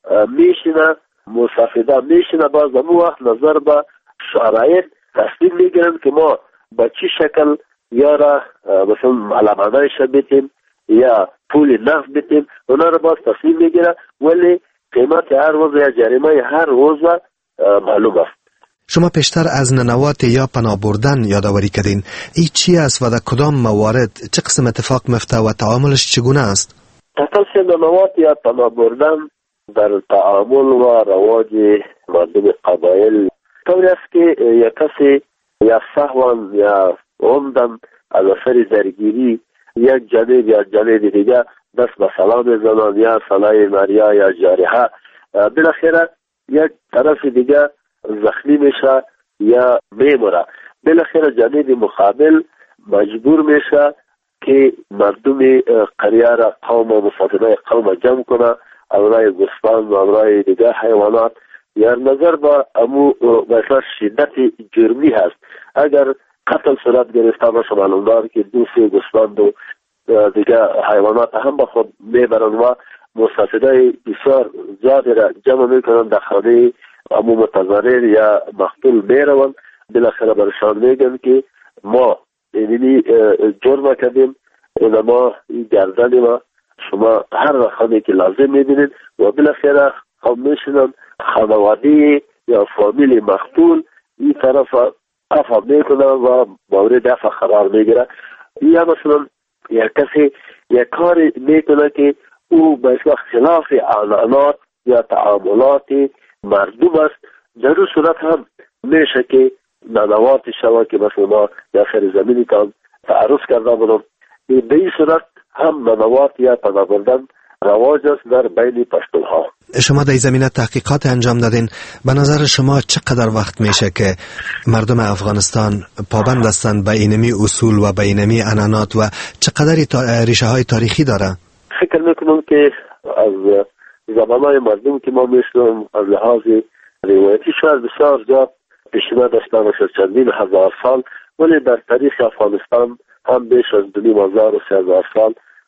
میشینه، مصافده میشینه، باز امو وقت نظر به شرایط تصمیم میگیرن که ما به چی شکل یا را مثلا علمانایش بیتیم یا پول نفت بیتیم، اونا را باز تصمیم میگیره، ولی قیمت هر وضع یا جریمه هر وضع معلوم است. شما پیشتر از ننوات یا پناه بردن یادآوری کردین. این چی است و در کدام موارد چه قسم اتفاق میفته و تعاملش چگونه است؟ تفصیل ننوات یا پناه بردن در تعامل و رواج مردم قبایل طوری است که یک کسی یا سهوان یا عمدن از اثر درگیری یک جانب یا جانب دیگه دست به سلام میزنند یا صلای مریا یا جارحه، بالاخره یک طرف دیگه زخمی میشه یا میموره، بالاخره جانب مقابل مجبور میشه که مردم قریه را قوم و مصافده قوم جمع کنه، امرای گوسفند و امرای دیگه حیوانات، یا نظر با امو مثلا شدت جرمی هست. اگر قتل صورت گرفته باشه معلوم دار که دو سه گوسفند و دیگه حیوانات هم با خود میبرن و مصافده بسیار زیادی را جمع میکنن در خانه امو متضرر یا مقتول میروند، بالاخره برشان میگن که ما اینی جرم کردیم، این ما گردن ما شما هر رقمی که لازم میبینید و بالاخره هم میشنن خانواده یا فامیل مقتول این طرف افا میکنن و مورد افا قرار میگیره. یا مثلا یک کسی یک کار میکنه که او به اصلاح خلاف عنعنات یا تعاملات مردم است، در اون صورت هم میشه که ننوات شوه که مثلا ما یا سرزمینی کام تعرض کرده بودم، به این صورت هم ننوات یا پناه بردن رواج است در بین پشتون ها. شما در زمینه تحقیقات انجام دادین، به نظر شما چقدر وقت میشه که مردم افغانستان پابند هستند به اینمی اصول و به اینمی عنعنات و چقدر ریشه های تاریخی داره؟ فکر میکنم که از زبانهای مردم که ما میشنم از لحاظ روایتی شاید بسیار زیاد پیشینه داشته باشد، چندین هزار سال، ولی در تاریخ افغانستان هم بیش از دو نیم هزار و سه هزار سال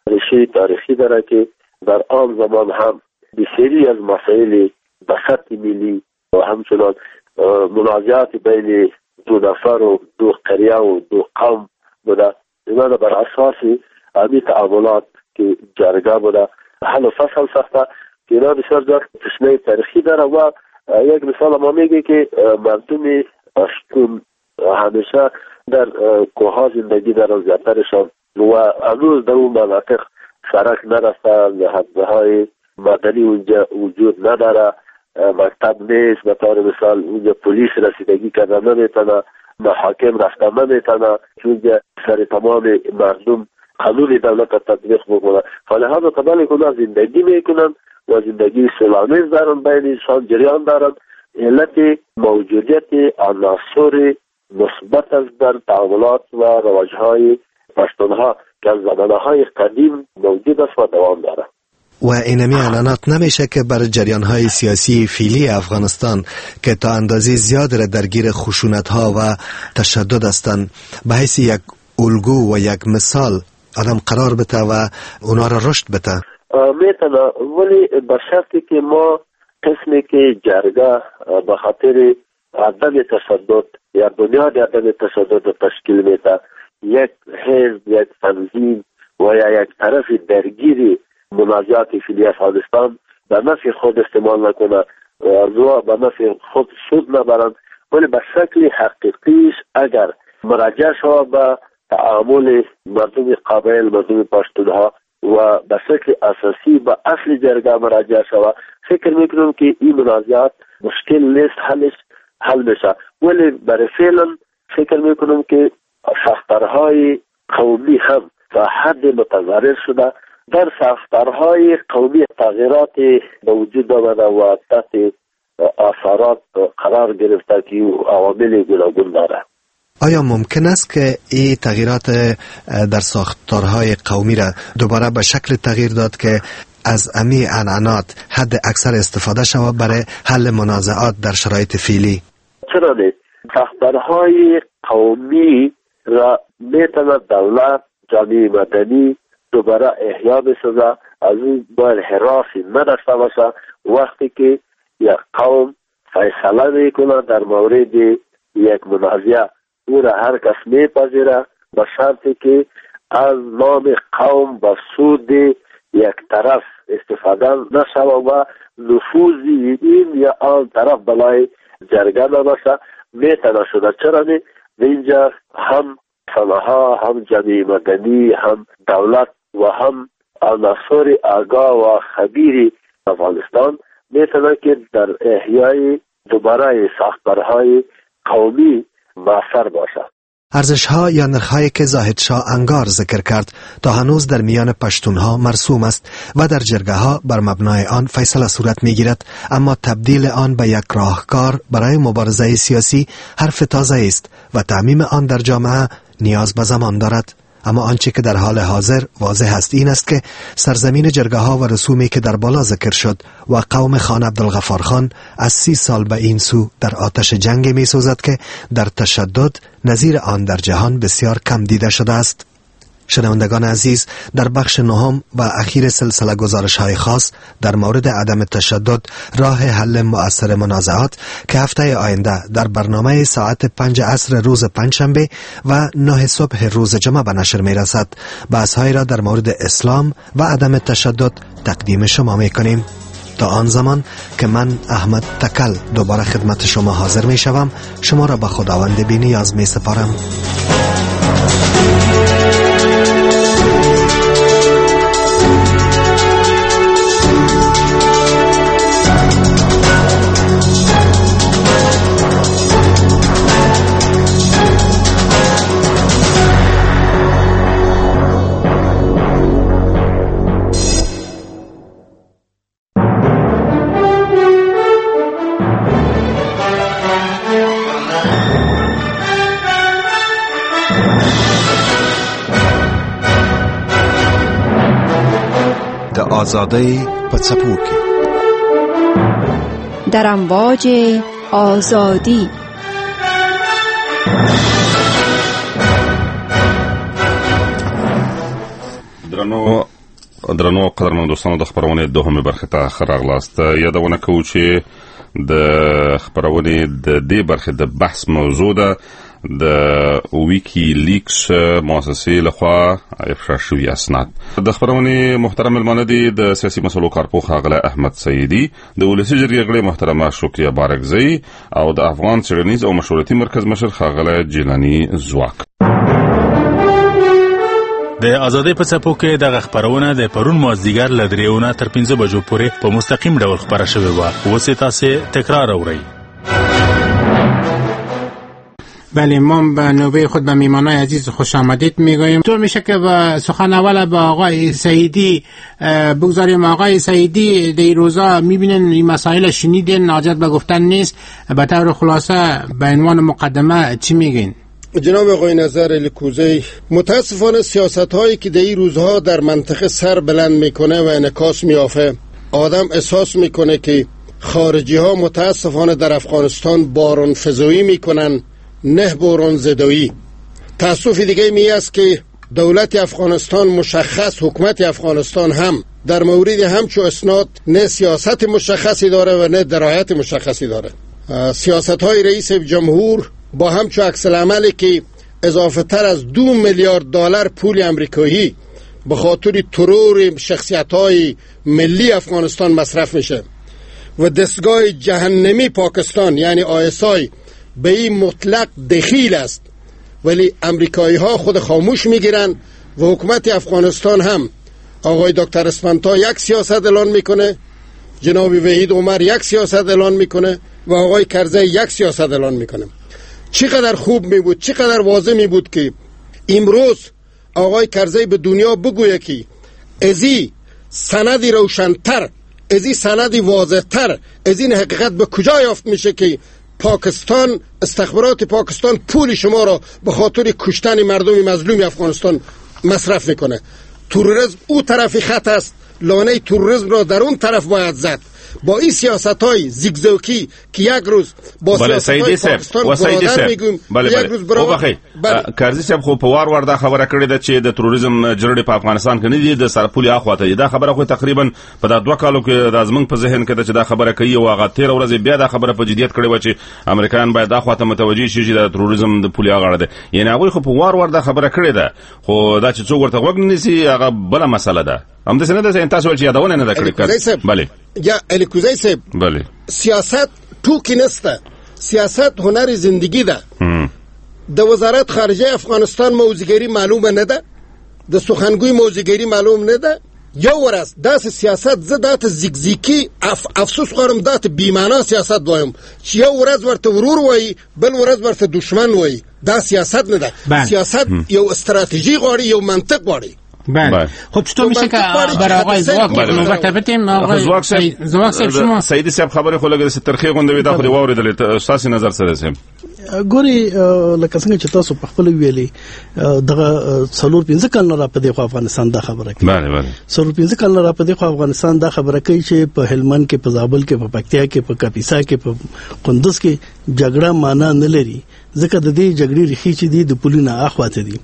ریشه تاریخی داره که در آن زمان هم بسیاری از مسائل به سطح ملی و همچنان منازعات بین دو نفر و دو قریه و دو قوم بوده. اینا بر اساس امی تعاملات که جرگه بوده حل و فصل ساخته که اینا بسیار زیاد تشنه تاریخی داره. و یک مثال ما میگه که مردم پشتون همیشه در کوها زندگی دارن زیادترشان و هنوز در اون مناطق سرک نرسته، نهادهای مدنی اونجا وجود نداره، مکتب نیست، به طور مثال اونجا پلیس رسیدگی کردن نمیتونه، محاکم رفتن نمیتونه، چون سر تمام مردم قانون دولت تطبیق بکنه. فلهذا طبعا که زندگی میکنن و زندگی سلامیز دارن، بینشان جریان دارن. علت موجودیت عناصر مثبت از در تعاملات و رواجهای پشتونها که از زمانهای قدیم موجود است و دوام داره. و اینمی اعلانات نمیشه که بر جریانهای سیاسی فعلی افغانستان که تا اندازه زیاد را درگیر خشونت‌ها و تشدد هستند به حیث یک الگو و یک مثال آدم قرار بده و اونا را رشد بده؟ میتونه، ولی به شرطی که ما قسمی که جرگه به خاطر عدم تشدد یا بنیاد عدم تشدد تشکیل میده، یک حزب، یک تنظیم و یا یک طرف درگیری منازعات فعلی افغانستان به نفع خود استعمال نکنه و به نفع خود سود نبرند، ولی به شکل حقیقیش اگر مراجعه شود به تعامل مردم قبایل، مردم پشتونها و به شکل اساسی به اصل جرگه مراجعه شود، فکر میکنم که این منازعات مشکل نیست، حلش حل میشه. ولی برای فعلا فکر میکنم که ساختارهای قومی هم تا حد متضرر شده. در ساختارهای قومی تغییرات به وجود آمده و تحت اثرات قرار گرفته که عوامل گوناگون داره. آیا ممکن است که این تغییرات در ساختارهای قومی را دوباره به شکل تغییر داد که از امی عنعنات حد اکثر استفاده شود برای حل منازعات در شرایط فعلی؟ چرا نه؟ ساختارهای قومی را میتونه دولت، جامعه مدنی دوباره احیا بسازه، از اون باید حراسی نداشته باشه. وقتی که یک قوم فیصله میکنه در مورد یک منازعه، او را هر کس میپذیره به شرطی که از نام قوم به سود یک طرف استفاده نشود و نفوذی این یا آن طرف بلای جرگه نباشه. میتونه شده. چرا نه؟ اینجا هم سنها، هم جامعه مدنی، هم دولت و هم عناصر آگاه و خبیر افغانستان میتونه که در احیای دوباره ساختارهای قومی موثر باشه. ارزش‌ها یا نرخ‌هایی که زاهد شاه انگار ذکر کرد تا هنوز در میان پشتونها مرسوم است و در جرگه‌ها بر مبنای آن فیصله صورت می‌گیرد، اما تبدیل آن به یک راهکار برای مبارزه سیاسی حرف تازه است و تعمیم آن در جامعه نیاز به زمان دارد. اما آنچه که در حال حاضر واضح است این است که سرزمین جرگه ها و رسومی که در بالا ذکر شد و قوم خان عبدالغفار خان از سی سال به این سو در آتش جنگ می سوزد که در تشدد نظیر آن در جهان بسیار کم دیده شده است. شنوندگان عزیز، در بخش نهم و اخیر سلسله گزارش های خاص در مورد عدم تشدد راه حل مؤثر منازعات که هفته آینده در برنامه ساعت پنج عصر روز پنجشنبه و نه صبح روز جمعه به نشر می رسد، بحث های را در مورد اسلام و عدم تشدد تقدیم شما می کنیم. تا آن زمان که من احمد تکل دوباره خدمت شما حاضر می شوم، شما را به خداوند بی نیاز می سپارم. آزادی پڅپو کې در امواج آزادی. درنو درنو قدرمن دوستانو د خبرونې دوهمه برخه ته خراغلاست. یادونه کوو چې د خبرونې د دې برخه د بحث موضوع ده د ویکی لیکس مؤسسې لخوا افشا شوی اسناد. د خبرونې محترم ملمانه دي د سیاسي مسلو کارپوه غله احمد سیدی، د ولسی جرګې غړي محترمه شکریه بارکزی او د افغان څېړنیز او مشورتي مرکز مشر غله جیلانی زواک. د ازادۍ په څپو کې دغه خبرونه د پرون مازدیګر له دریونه تر پنځه بجو پورې په مستقیم ډول خبره شوې وه. اوس یې تاسې تکرار اورئ. بله، ما به نوبه خود به میمانای عزیز خوش آمدید میگوییم. طور میشه که با سخن اول با آقای سعیدی بگذاریم. آقای سعیدی در این روزا میبینن این مسائل شنیدین، حاجت به گفتن نیست. به طور خلاصه به عنوان مقدمه چی میگین؟ جناب آقای نظر الکوزی، متاسفانه سیاست هایی که در این روزها در منطقه سر بلند میکنه و انعکاس میافه، آدم احساس میکنه که خارجی ها متاسفانه در افغانستان بارون فضایی میکنن، نه بارون زدایی. تأسف دیگه می است که دولت افغانستان مشخص، حکومت افغانستان هم در مورد همچو اسناد نه سیاست مشخصی داره و نه درایت مشخصی داره. سیاست های رئیس جمهور با همچو عکس العملی که اضافه تر از دو میلیارد دلار پول امریکایی به خاطر ترور شخصیت های ملی افغانستان مصرف میشه و دستگاه جهنمی پاکستان یعنی آی اس آی به این مطلق دخیل است، ولی امریکایی ها خود خاموش میگیرن و حکومت افغانستان هم آقای دکتر اسفندتا یک سیاست اعلان میکنه، جناب وحید عمر یک سیاست اعلان میکنه و آقای کرزی یک سیاست اعلان میکنه. چقدر خوب می بود، چقدر واضح می بود که امروز آقای کرزی به دنیا بگوید که ازی سندی روشنتر، ازی سندی واضحتر، از این حقیقت به کجا یافت میشه که پاکستان، استخبارات پاکستان پول شما را به خاطر کشتن مردم مظلوم افغانستان مصرف میکنه. تروریسم او طرفی خط است، لانه تروریسم را در اون طرف باید زد. با این سیاست های زیگزاکی که یک روز با سیاست های پاکستان برادر میگویم، یک روز برادر کارزی صاحب خو په وار وار دا خبره کړې ده چې د تروریزم جرړې په افغانستان کې نه دي، د سرپولي اخواته دا خبره خو تقریبا په دا دوه کالو کې د ازمن په ذهن کې ده چې دا خبره کوي او هغه تیر ورځ بیا دا خبره په جدیت کړې و چې امریکایان باید دا خواته متوجي شي چې د تروریزم د پولي اغړه ده. یعنی هغه خو په وار وار دا خبره کړې ده، خو دا چې څوک ورته وګ نه نسی هغه بل مسله ده. هم د سینه د سین تاسو چې یادونه نه کړې. بله یا الکوزی صاحب، بله سیاست توکی نسته، سیاست هنر زندگی ده. د وزارت خارجه افغانستان موضوعگری معلومه نه ده، د سخنگوی موضوعگری معلوم نه ده. یو ورځ داسې سیاست زه دات زیگزیکی اف افسوس غواړم دات بیمانه سیاست وایم چې یو ورځ ورته ورور وای بل ورځ ورته دشمن وای. دا سیاست نه ده. سیاست یو استراتژی غواړي، یو منطق غواړي. بله. خب چطور میشه که برای آقای زواک نوبت بتیم؟ آقای زواک صاحب شما سعیدی صاحب خبری خو لګه ترخی غونډه وی دا خو واوریدل، تاسو نظر سره سم ګوري لکه څنګه چې تاسو په خپل ویلي دغه څلور پنځه کال نه را پدې خو افغانستان دا خبره کوي. بله بله څلور پنځه کال نه را پدې خو افغانستان دا خبره کوي چې په هلمند کې، په زابل کې، په پکتیا کې، په کاپیسا کې، په قندوز کې جګړه معنا نه لري، ځکه د دې جګړې ریښې چې دي د پولینه اخواته دي.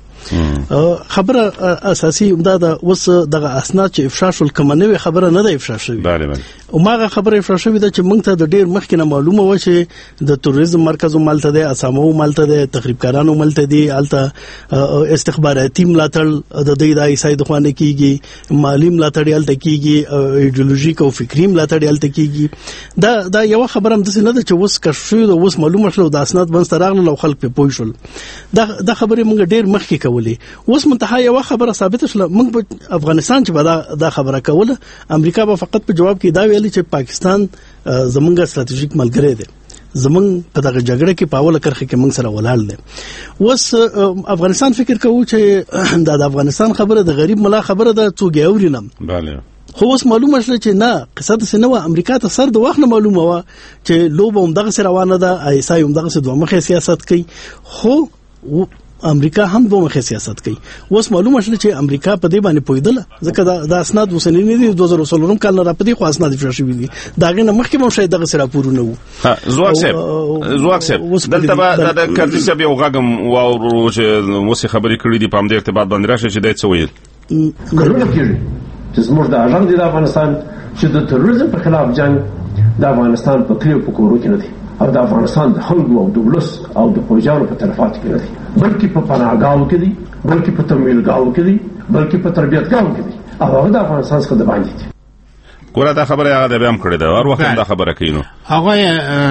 خبره اساسي دا د اوس دغه اسناد چې افشا شول کومه نوې خبره نه ده افشا شوې. بله بله او ماغه خبره افشا شوې ده چې موږ ته د ډیر مخکې نه معلومه و چې د تروریزم مرکز مالته ده، اسامو مالته ده، تخریبکارانو مالته دي، الته استخباراتي ملاتړ د دې د ایسای د خوانه کیږي، مالی ملاتړ الته کیږي، ایدئولوژیک او فکری ملاتړ الته کیږي. دا دا یو خبره هم د نه ده چې اوس کشف شوی او اوس معلومه شول د اسناد بنست راغله او خلک په پوه شول. دا دا خبره موږ ډیر مخکې کولی. اوس منتها یو خبره ثابت شوه، موږ په افغانستان چې دا دا خبره کوله، امریکا به فقط په جواب کې دا ویلي چې پاکستان زمونږ استراتیژیک ملګری دی، زمونږ په دغه جګړه کې په اوله کرخه کې موږ سره ولاړ دی. اوس افغانستان فکر کوو چې دا د افغانستان خبره د غریب ملا خبره ده، څوک یې اورینم. بله خو اوس معلومه شوه چې نه، قصه د سنوه امریکا ته سر د وخت نه معلومه و چې لوبه هم دغه سره روانه ده، ایسای هم دغه سره دوه مخه سیاست کوي، خو امریکا هم دوه مخه سیاست کوي. اوس معلومه شوه چې امریکا په دې باندې پویدله، ځکه دا د اسناد وسنی نه دي، دوه زره څلورم کال نه را پدې خو اسناد افشا شوي دي، داغه نه مخکې هم شاید دغه سره پورونه وو. ها زواک صاحب زواک صاحب دلته به د کارتي صاحب یو غاګم واو چې موسی خبرې کړې دي په دې ارتباط باندې راشه چې دای څه ویل. چې زموږ د اژند د افغانستان چې د تروریزم په خلاف جنگ د افغانستان په کلیو په کورو کې نه دی او د افغانستان د خلکو او د ولس او د پوځیانو په طرفاتو کې نه دی، بلکې په پناهګاهو کې دی، بلکې په تمویلګاهو کې دی، بلکې په تربیتګاهو کې دی او هغه د افغانستان څخه د باندې دی. ګوره دا خبره هغه د بیان کړې ده، هر وخت دا خبره کوي. نو آقای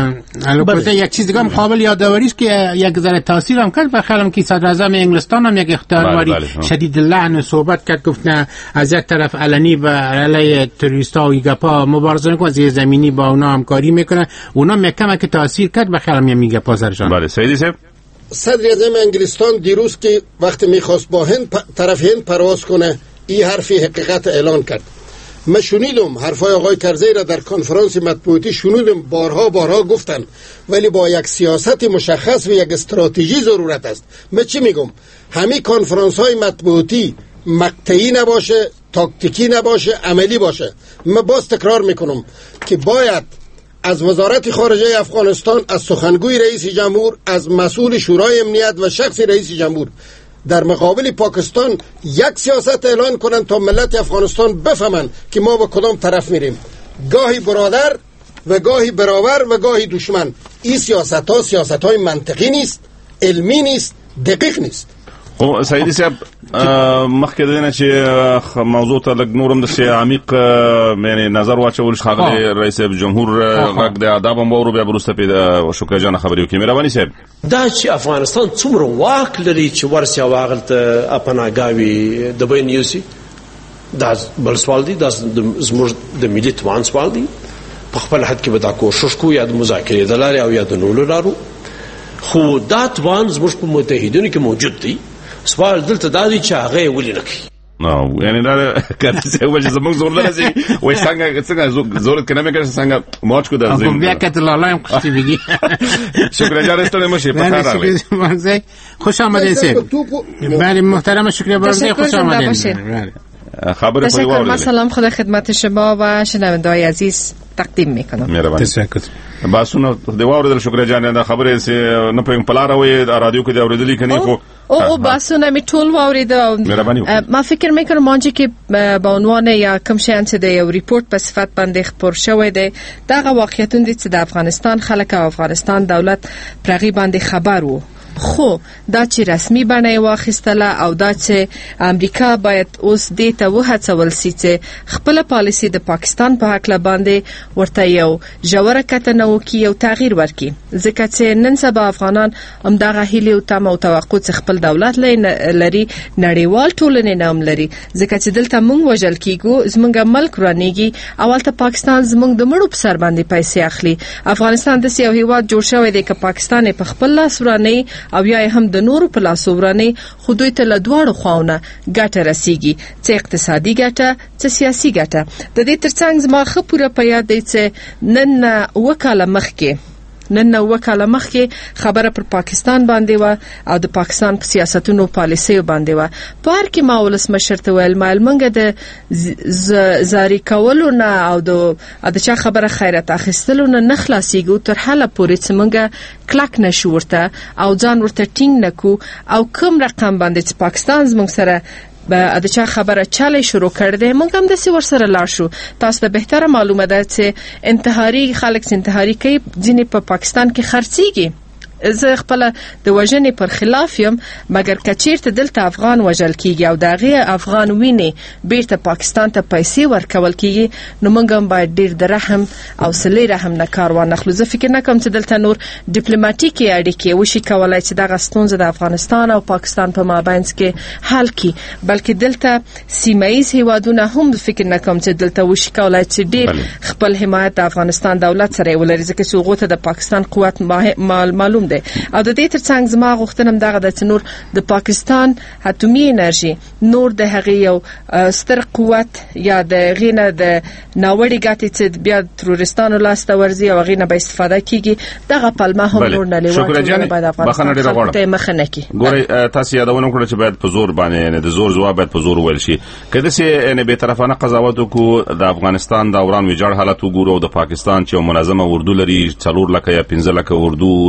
البته یک چیز دیگه قابل یادآوری است که یک ذره تاثیر هم کرد و خیالم که صدر اعظم انگلستان هم یک اختیارواری شدید لعن صحبت کرد، گفت نه از یک طرف علنی و علیه تروریستا و گپا مبارزه میکنه، زیر زمینی با اونا همکاری میکنه، اونا میکمه که تاثیر کرد و خیالم یه میگه پازرشان. بله سیدی صاحب. صدر اعظم انگلستان دیروز که وقتی میخواست با هند طرف هند پرواز کنه این حرفی حقیقت اعلان کرد. من شنیدم حرفای آقای کرزی را در کنفرانس مطبوعاتی شنیدم، بارها بارها گفتن، ولی با یک سیاست مشخص و یک استراتژی ضرورت است. من چی میگم؟ همین کنفرانس های مطبوعاتی مقطعی نباشه، تاکتیکی نباشه، عملی باشه. من باز تکرار میکنم که باید از وزارت خارجه افغانستان، از سخنگوی رئیس جمهور، از مسئول شورای امنیت و شخص رئیس جمهور در مقابل پاکستان یک سیاست اعلان کنند تا ملت افغانستان بفهمن که ما به کدام طرف میریم، گاهی برادر و گاهی برابر و گاهی دشمن. این سیاست ها سیاست های منطقی نیست، علمی نیست، دقیق نیست. خب سیدی صاحب مخکې دینه چې موضوع ته لږ نورم د شي عمیق یعنی نظر واچول شي خاغلی رئیس جمهور غږ د ادب هم ورو بیا وروسته په شکر جان خبرې وکړي. مهرباني صاحب، دا چې افغانستان څومره واک لري چې ورسیا واغلته اپناګاوي د بین یوسي، دا بل سوال دی، دا زموږ د ملي توان سوال دی. په خپل حد کې به دا کوشش کوو یا د مذاکرې د لارې او یا د نولو لارو، خو دا توان زموږ په متحدینو کې موجود دی. سوال دلته دا دی چې هغه ولې نه کوي. نو یعنی دا کله چې وجه زموږ زور نه لسی وای څنګه څنګه زور کنه مې کړ څنګه ماچ کو درځي کوم بیا کته لالایم خوشتي بگی. شکر جان استونه مشه په کار راغلی. خوش آمدید سید. بله محترم شکریه برای خوش آمدید. خبر پای وارد. سلام، خدا خدمت شما و شنونده‌های عزیز تقدیم میکنم. تشکر. باسونه د واردل شکر جان دا خبره سي نه په پلار وي رادیو کې دا اوریدلی کني خو او او باسونه می ټول واوریدل. ما فکر میکنم مانجه کې به عنوان یا کوم شي چې د یو ریپورت په صفت باندې خبر شوی دی، دغه واقعیتونه دي چې د افغانستان خلک او افغانستان دولت پرغي باندې خبر وو، خو دا چې رسمي بڼه واخیستله او دا چې امریکا باید اوس دې ته وهڅول سي چې خپل پالیسي د پاکستان په حق باندې ورته یو ژوره کتنه وکړي، یو تغییر ورکړي، ځکه چې نن سبا افغانان همدغه هیلې او تمه او توقع چې خپل دولت لري، نړیوال ټولنې نه هم لري، ځکه چې دلته موږ وژل کیږو، زموږ ملک رانیږي، اولته پاکستان زموږ د مړو په سر باندې پیسې اخلي. افغانستان د یو هیواد جوړ شوی دی که پاکستان په خپل لاس وراني او یا هم د نورو په لاس وراني، خو دوی ته له دواړو خواونه ګټه رسیږي، چې اقتصادي ګټه، چې سیاسي ګټه. د دې ترڅنګ زما ښه پوره په یاد دی چې نن وکاله مخکې نن وکاله مخکې خبره پر پاکستان باندې و او د پاکستان په سیاستونو پالیسیو باندې و. په هر کې ما ولسمشر ته ویل مایل منګه د زاری کولو نه او د د چا خبره خیرت اخیستلو نه نه خلاصېږو تر هله پورې چې منګه کلک نشو ورته او ځان ورته ټینګ نکو او کوم رقم باندې چې پاکستان زموږ سره به د چا خبره چاله شروع کړده موږ هم د سی ور سره لاړ شو. تاسو ته بهتره معلومه ده چې انتحاري خلک انتحاري کوي، ځینې په پاکستان کې خرڅيږي. زه خپل د وژنې پر خلاف یم، مګر کچیرته دلته افغان وژل کیږي او دغه افغان ویني بیرته پاکستان ته پیسې ورکول کیږي، نو موږ هم باید ډیر د رحم او صله رحم نه کار وانخلو. زه فکر نه کوم چې دلته نور ډیپلوماټیکي اړیکې وشي کولای چې دغه ستونزه د افغانستان او پاکستان په مابین کې حل کی، بلکې دلته سیمایي هیوادونه هم فکر نه کوم چې دلته وشي کولای چې ډیر خپل حمایت د افغانستان دولت سره ولري، ځکه چې هغه ته د پاکستان قوت معلوم دی. او د دې ترڅنګ زما غوښتنم دغه د نور د پاکستان اتومي انرژي نور د هغه یو ستر قوت یا د غینه د ناوړي ګټې چې بیا ترورستانو لاسته ورځي او غینه به استفاده کیږي، دغه پلمه هم نور نه لیوي. شکر جان، بخښنه ته مخ نه کی. ګوري تاسو یادونه کړو چې باید په زور باندې نه د زور جواب باید په زور ویل شي. کله چې نه به طرفانه قضاوت وکړو د افغانستان د اوران ویجاړ حالت وګورو او د پاکستان چې منظمه اردو لري څلور لکه یا پنځه لکه اردو د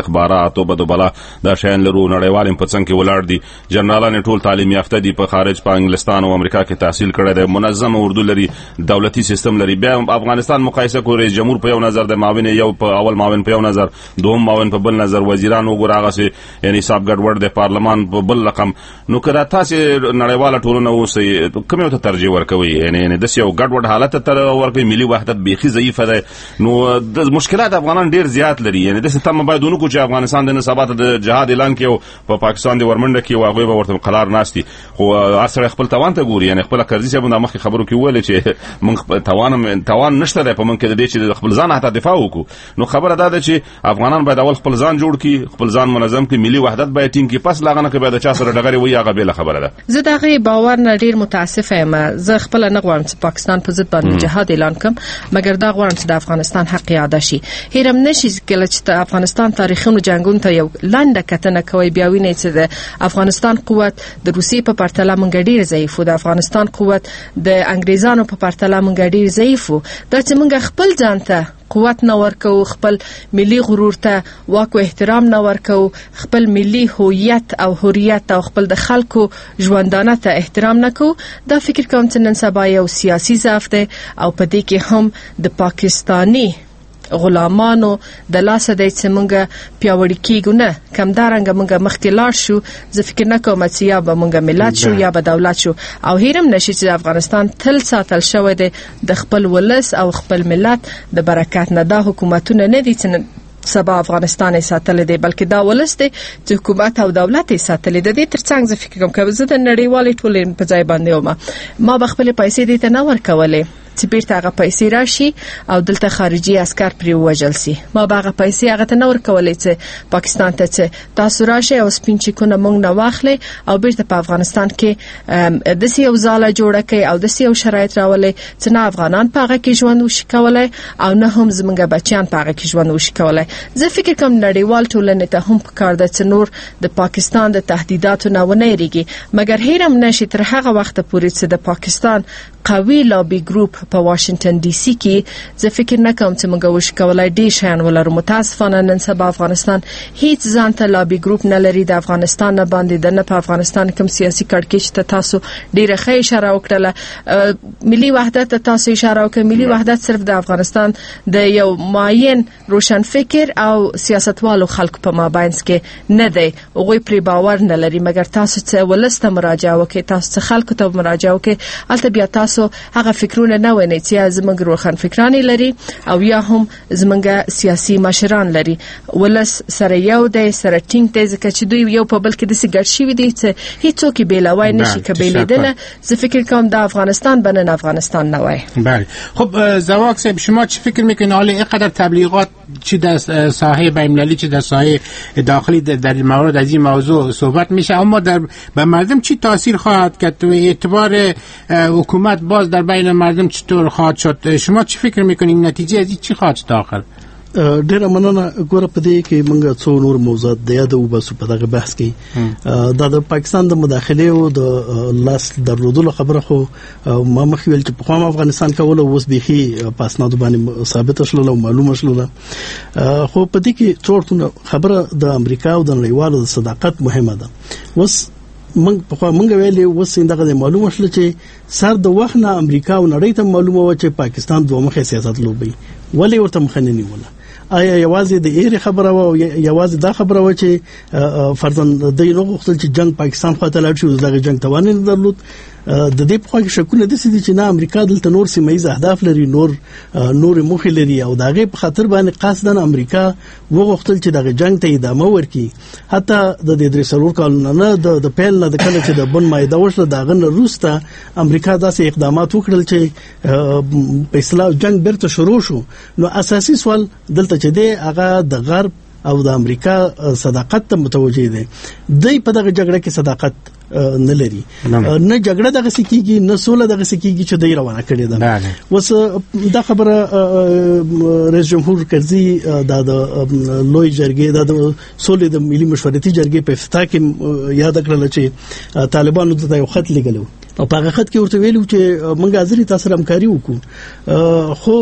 استخبارات او بدوبلا دا شین لرو نړیوال په څنګه کې ولاړ دي جنرالان ټول تعلیم یافته دي په خارج په انګلستان او امریکا کې تحصیل کړی دی منظم اردو لري دولتي سیستم لري بیا افغانستان مقایسه کوي رئیس جمهور په یو نظر د معاون یو په اول معاون په یو نظر دوم معاون په بل نظر وزیران وګورغه سي یعنی صاحب ګډوډ د پارلمان په بل رقم نو کدا تاسو نړیواله ټولنه اوسئ کوم یو ته ترجیح ورکوي یعنی د یو ګډوډ حالت ته ورکوي ملي وحدت بيخي ضعیفه ده نو د مشکلات افغانان ډیر زیات لري یعنی د ستم باندې کو چې افغانستان د نسبات د جهاد اعلان کړي په پاکستان د ورمنډه کې واغوي به ورته قرار ناشتي خو اثر خپل توان ته ګوري یعنی خپل قرضې څخه د مخکې خبرو کې ویل چې موږ توان توان نشته ده په من کې د دې چې خپل ځان حتی دفاع وکړو نو خبره ده چې افغانان باید اول خپل ځان جوړ کړي خپل ځان منظم کړي ملي وحدت باید ټینګ کړي پس لاغنه کې باید چا سره ډغري وي هغه بل خبره ده زه دغه باور نه ډیر متاسفه یم زه خپل نه غواړم چې پاکستان په ضد باندې جهاد اعلان کړم مګر دا غواړم چې د افغانستان حق یاد شي هیرم نشي کله چې د افغانستان تاریخونو جنگونو ته یو لنډه کتنه کوي بیا ویني چې د افغانستان قوت د روسي په پرتله مونږ ډیر ضعیف د افغانستان قوت د انګريزانو په پرتله مونږ ډیر ضعیف دا چې مونږ خپل ځان ته قوت نه ورکو خپل ملي غرور ته واکو احترام نه ورکو خپل ملي هویت او حریت او خپل د خلکو ژوندانه ته احترام نه کو دا فکر کوم چې نن سبا یو سیاسي ضعف دی او په دې کې هم د پاکستانی غلامانو د لاسه د څمنګه پیاوړی کیږو نه کمدارنګ مونږه مخکې لاړ شو زه فکر نه کوم چې یا به مونږه ملت شو یا به دولت شو او هیرم نشي چې افغانستان تل ساتل شوی دی د خپل ولس او خپل ملت د برکت نه دا حکومتونه نه دي چې سبا افغانستان ساتل دي بلکې دا ولس دي چې حکومت او دولت ساتل دي د ترڅنګ زه فکر کوم چې د نړیوالې ټولنې په ځای باندې ومه ما بخپل پیسې دي ته نه ورکولې چې بیرته هغه پیسې راشي او دلته خارجي عسكر پرې وژل سي ما هغه پیسې هغه ته نه ورکولې چې پاکستان ته چې تاسو راشي او سپین چیکونه مونږ نه واخلي او بیرته په افغانستان کې د سیو زاله جوړه کوي او د سیو شرایط راولي چې نه افغانان په هغه کې ژوند وشي کولای او نه هم زمونږ بچیان په هغه کې ژوند وشي کولای زه فکر کوم نړیوال ټولنې ته هم پکار ده چې نور د پاکستان د تهدیداتو نه ونه یریږي مګر هیرم نشي تر هغه وخت پورې چې د پاکستان قوي لابي ګروپ په واشنگټن ډي سي کې زه فکر نه کوم چې موږ وش کولای ډیر شان ولر متاسفانه نن سبا افغانستان هیڅ ځانته لابي ګروپ نه لري د افغانستان نه باندې د نه په افغانستان کوم سیاسي کړکېچ ته تاسو ډیره ښه اشاره وکړه ملي وحدت ته تاسو اشاره وکړه ملي وحدت صرف د افغانستان د یو معین روشن فکر او سیاستوالو خلکو په مابینس کې نه دی هغه پری باور نه لري مګر تاسو څه ولسته مراجعه وکړئ تاسو خلکو ته مراجعه وکړئ البته بیا تاسو هغه فکرونه نه ونی چې زموږ روخن فکرانی لري او یا هم زموږ سیاسي مشران لري ولس سره یو دی سره ټینګ دی ځکه چې دوی یو په بل کې د سیګر شي ودی چې هیڅوک بیلوای نشي کبیلیدل زه فکر کوم د افغانستان بنن افغانستان نه وای بله خب زواک صاحب شما چی فکر میکنید حالا اینقدر تبلیغات چی در ساحه بین‌المللی چی در ساحه داخلی در مورد از این موضوع صحبت میشه اما در به مردم چی تاثیر خواهد کرد و اعتبار حکومت باز در بین مردم چطور خواهد شد شما چی فکر میکنید نتیجه از این چی خواهد شد آخر ډیره مننه ګوره په دې کې موږ څو نور موضوعات د یاد وباسو په دغه بحث کې دا د پاکستان د مداخله او د لاس درلودلو خبره خو ما مخ ویل چې په خام افغانستان کوله اوس بيخي پاسناد باندې ثابت شول او معلومه شول خو په دې کې څورتونه خبره د امریکا او د نړیوالو د صداقت مهمه ده اوس منګ په منګ ویلې اوس دغه معلومه شول چې سر د وخت نه امریکا او نړۍ ته معلومه و چې پاکستان دوه مخه سیاست لوبي ولې ورته مخنه نیوله آیا یوازې د ایری خبره و یوازې دا خبره و چې فرضاً د یو غوښتل چې جنگ پاکستان خواته لاړ شي دغه جنگ توان نه درلود د دې په خو شکونه د سې چې نه امریکا دلته نور سیمایي اهداف لري نور نور مخې لري او دغه په خاطر باندې قصدن امریکا وغوښتل چې دغه جنگ ته ادامه ورکړي حتی د دې درې سلور کال نه د پیل نه د کله چې د بن مایده وشله دغه نه روسته امریکا داسې اقدامات وکړل چې په اصطلاح جنگ برته شروع شو نو اساسي سوال دلته چې دی هغه د غرب او د امریکا صداقت ته متوجه دي دوی په دغه جګړه کې صداقت نه لري نه جګړه دغه سکیږي نه سوله دغه سکیږي چې دوی روانه کړي ده وس دا خبره رئیس جمهور کرزي د لوی جرګې د سولې د ملي مشورتي جرګې په افتتاح کې یاد کړل چې طالبانو ته یو خط لګلو او په هغه خط کې ورته ویلو چې موږ حاضر تاسو همکاري وکړو خو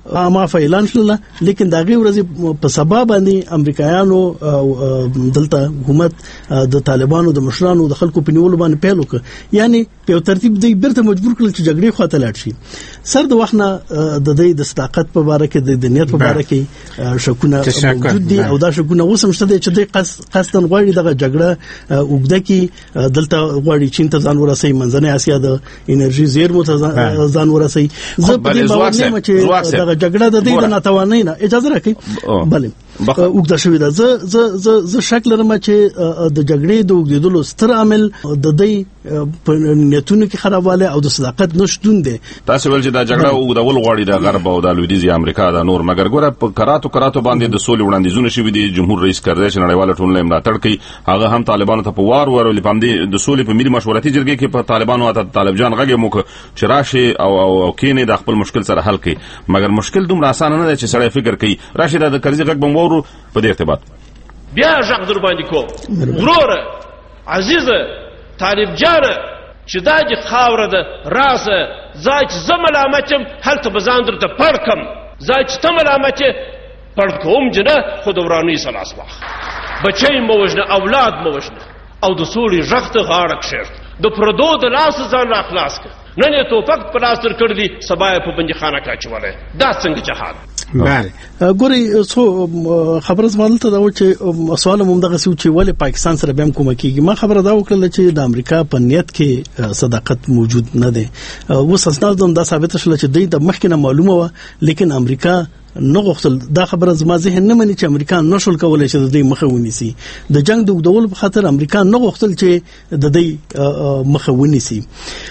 معاف اعلان شول، لیکن دا غي ورځ په سبا باندې امریکایانو دلته حکومت د طالبانو د مشرانو د خلکو په نیولو باندې پیل وکړ، یعنی په ترتیب دی بیرته مجبور کړل چې جګړې خواته لاړ شي. سر د وخت نه د دې د صداقت په اړه کې د نیت په اړه کې شکونه موجود دي او دا شکونه اوس هم شته چې د قصدن غواړي دغه جګړه وګړه کې دلته غواړي چین ته ځان ورسوي، منځنۍ اسیا د انرژي زیرمو ته ځان ورسوي. زه په دې باور یم چې دغه جګړه د دې د ناتوانۍ نه اجازه راکړي بلې وګړه شوې ده. زه زه زه زه شک لرم چې د جګړې د وګړېدلو ستر عامل د دې په نیتونو کې خرابواله او د صداقت نشټون دي. تاسو ول چې دا جګړه او د ول غواړي د غرب او د لویدیځ امریکا د نور، مګر ګوره په کراتو کراتو باندې د سولې وړاندیزونه شوي دي. جمهور رئیس کړی چې نړیواله ټولنه ملاتړ کوي، هغه هم طالبانو ته په وار وار لپاره د سولې په ملي مشورتي جرګې کې په طالبانو ته طالب جان غږی موک چې راشي او او کینې د خپل مشکل سره حل کوي، مګر مشکل دومره اسانه نه دی چې سړی فکر کوي. راشي د کرزي غږ بمورو په دې ارتباط بیا ځغ در باندې کو وروره عزیزه طالب جان چې دا د خاوره ده راسه ځای چې زه ملامتم هلته به ځان درته پړکم، ځای چې ته ملامت یې پړکوم جنه خو د ورانۍ سلاس واخ بچی مه وژنه، اولاد مه وژنه او د سولې غږ ته غاړه کښېږده، د پردو د لاسه ځان را خلاص کړه. نن یې توپک په لاس در کړی دي، سبا یې په بندیخانه کې اچولی. دا څنګه جهاد؟ بله ګوري څو خبره زما دلته دا و چې سوال هم دغه سو چې ولې پاکستان سره به هم کومه کیږي. ما خبره دا وکړه چې د امریکا په نیت کې صداقت موجود نه دی. اوس اسناد هم دا ثابت شول چې دوی د مخکنه معلومه و، لیکن امریکا نه غوښتل. دا خبره زما ذهن نه مني چې امریکا نشول کولای چې د دې مخه ونیسي. د جنگ د وګړو په خاطر امریکا نه غوښتل چې د دې مخه ونیسي.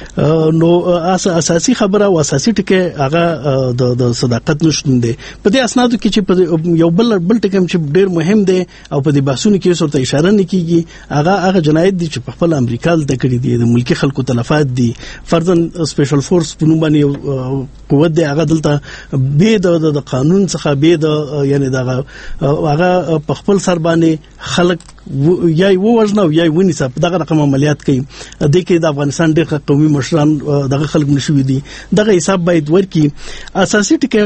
نو اساسي خبره او اساسي ټکی هغه د صداقت نشون دی. په دې اسنادو کې چې یو بل بل ټکی چې ډېر مهم دی او په دې بحثونو کې څورته اشاره نه کیږي، هغه هغه جنایت دي چې په خپل امریکا د کړی دي، د ملکی خلکو تلفات دي. فرضاً سپیشل فورس په نوم باندې قوت دی، هغه دلته به د قانون څخه به د یعنی دغه هغه په خپل سر باندې خلک یا یو وژنه او یا ونیسه دغه رقم عملیات کوي. د کې د افغانستان ډېر قومي مشران دغه خلک نشوي دي. دغه حساب باید ورکی. اساسي ټکی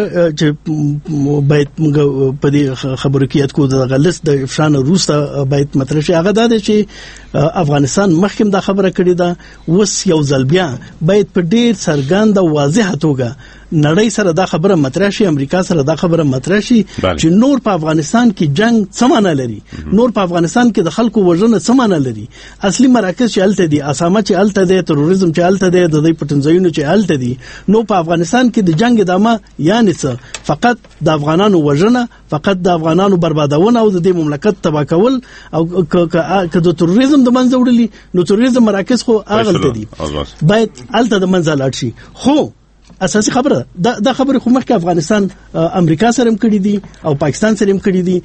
چې باید موږ په دې خبرو کې یاد کوو دغه لیست د افشان روسته باید مطرح شي. هغه دا دی چې افغانستان مخکې دا خبره کړې ده، اوس یو ځل بیا باید په ډېر څرګند او واضح توګه نړۍ سره دا خبره مطرح شي، امریکا سره دا خبره مطرح شي چې نور په افغانستان کې جنگ څه معنی لري، نور په افغانستان کې د خلکو وژنه څه معنی لري. اصلي مراکز چې الته دي، اسامه چې الته دي، تروریزم چې الته دي، د دې پټنځایونو چې الته دي، نو په افغانستان کې د جنگ ادامه یعنی څه؟ فقط د افغانانو وژنه، فقط د افغانانو بربادونه او د دې مملکت تباہ کول او که د تروریزم د منځه وړلي، نو تروریزم مراکز خو هغه دي، باید الته د منځه لاړ شي. خو اساسي خبره دا د خبره خو مخکې افغانستان امریکا سره هم کړی دي او پاکستان سره هم کړی دي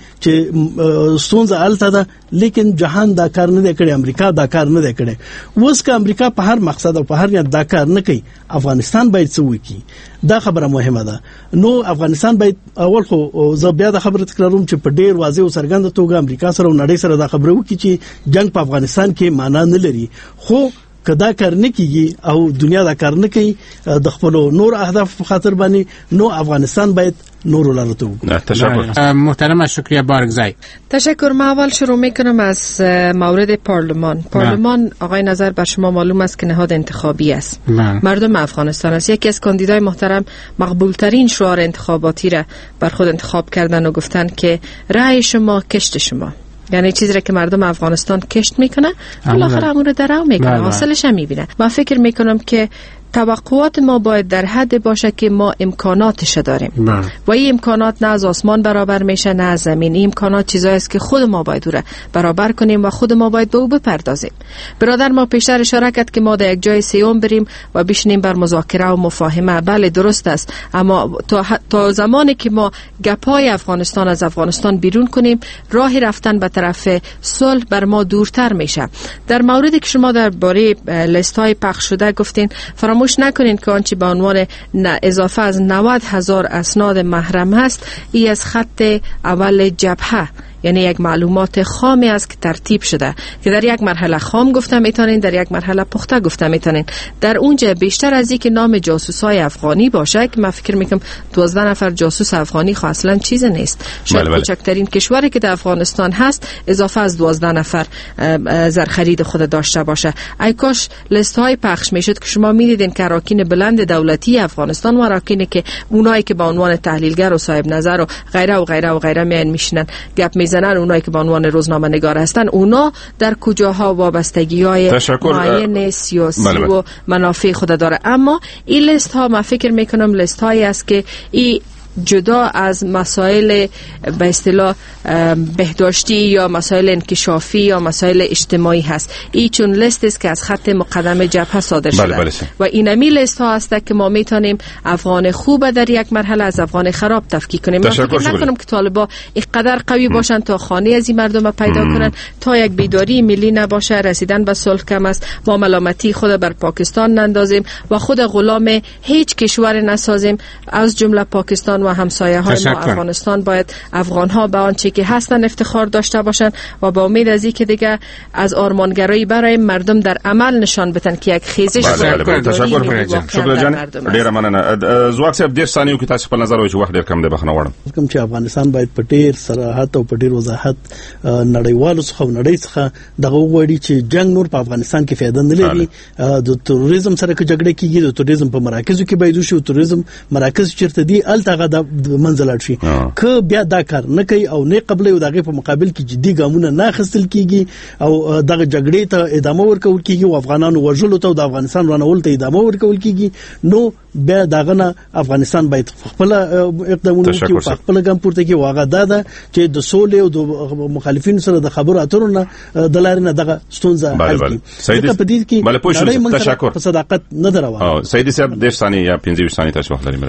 چې ستونزه الته ده، لیکن جهان دا کار نه دی کړی، امریکا دا کار نه دی کړی. اوس که امریکا په هر مقصد او په هر نیت دا کار نه کوي، افغانستان باید څه وکړي؟ دا خبره مهمه ده. نو افغانستان باید اول خو زه بیا دا خبره تکراروم چې په ډیر واضح او څرګنده توګه امریکا سره او نړۍ سره دا خبره وکړي چې جنگ په افغانستان کې معنا نه لري. خو کدا کار نه کیږي او دنیا دا کار نه کوي د خپل نور اهداف په خاطر باندې، نو افغانستان باید نور لارتو. تشکر محترم، شکریه بارگزای. تشکر. ما اول شروع میکنم از مورد پارلمان. پارلمان آقای نظر بر شما معلوم است که نهاد انتخابی است. من. مردم افغانستان است. یکی از کاندیدای محترم مقبول ترین شعار انتخاباتی را بر خود انتخاب کردن و گفتن که رأی شما کشت شما، یعنی چیزی را که مردم افغانستان کشت میکنه بالاخره امور درو میکنه، حاصلش هم میبینه. من فکر میکنم که توقعات ما باید در حد باشه که ما امکاناتش داریم با. و این امکانات نه از آسمان برابر میشه نه از زمین. این امکانات چیزایی است که خود ما باید رو برابر کنیم و خود ما باید به او بپردازیم. برادر ما پیشتر اشاره کرد که ما در یک جای سیوم بریم و بشینیم بر مذاکره و مفاهمه. بله درست است، اما تا, تا زمانی که ما گپای افغانستان از افغانستان بیرون کنیم، راه رفتن به طرف صلح بر ما دورتر میشه. در موردی که شما درباره لیست‌های پخش شده گفتین، فراموش نکنین که آنچه به عنوان اضافه از نود هزار اسناد محرم هست، ای از خط اول جبهه یعنی یک معلومات خامی است که ترتیب شده که در یک مرحله خام گفته میتونین، در یک مرحله پخته گفته میتونین. در اونجا بیشتر از این که نام جاسوسای افغانی باشه که من فکر میکنم دوازده نفر جاسوس افغانی خو اصلا چیز نیست. شاید کوچکترین کشوری که در افغانستان هست اضافه از دوازده نفر زرخرید خود داشته باشه. ای کاش لیست های پخش میشد که شما میدیدین که اراکین بلند دولتی افغانستان و اراکینی که اونایی که به عنوان تحلیلگر و صاحب نظر و غیره و غیره و غیره میان میشنن گپ میزنن، اونایی که به عنوان روزنامه نگار هستن، اونا در کجاها وابستگی های معین سیاسی بله بله. و منافع خود داره. اما این لیست ها من فکر میکنم لیست هایی است که این جدا از مسائل به اصطلاح بهداشتی یا مسائل انکشافی یا مسائل اجتماعی هست. این چون لیست است که از خط مقدم جبهه صادر شده بله بله. و اینمی لیست ها هست که ما میتونیم افغان خوب در یک مرحله از افغان خراب تفکیک کنیم. من فکر نکنم که طالبا اینقدر قوی باشن تا خانه از این مردم پیدا کنن، تا یک بیداری ملی نباشه، رسیدن به صلح کم است، ما ملامتی خود بر پاکستان نندازیم و خود غلام هیچ کشور نسازیم از جمله پاکستان و همسایه های ما. افغانستان باید افغان ها به آنچه که هستن افتخار داشته باشن و با امید از این که دیگه از آرمانگرایی برای مردم در عمل نشان بدن که یک خیزش بله بله. تشکر فرجان. شکر جان. ډیر مننه. زواک صاحب ډیر ثانیو کې تاسو په نظر وایي چې وخت ډیر کم دی، بخنه وړم. کوم چې افغانستان باید په ډیر صراحت او په ډیر وضاحت نړیوالو څخه نړۍ څخه دغه وړي چې جنگ نور په افغانستان کې فایده نه لري. د توریزم سره کې جګړه کیږي، د توریزم په مراکزو کې باید وشي، توریزم مراکز چیرته دي الته د منځلړ شي. که بیا دا کار نه کوي او نه قبل او دغه په مقابل کې جدي ګامونه نه خستل کیږي او دغه جګړې ته ادامه ورکول کیږي او افغانانو وژلو ته د افغانستان رانول ته ادامه ورکول کیږي، نو بیا دغه نه افغانستان باید خپل اقدامونه کوي، خپل ګام پورته کوي. واغه دا ده چې د سولې او د مخالفینو سره د خبرو اترو نه د لارې نه دغه ستونزه حل کړي. سیدي په دې کې بل پوښتنه تشکر په صداقت نه دروازه. او سیدي صاحب د ثانیه یا پنځه ثانیه تاسو وخت لرئ.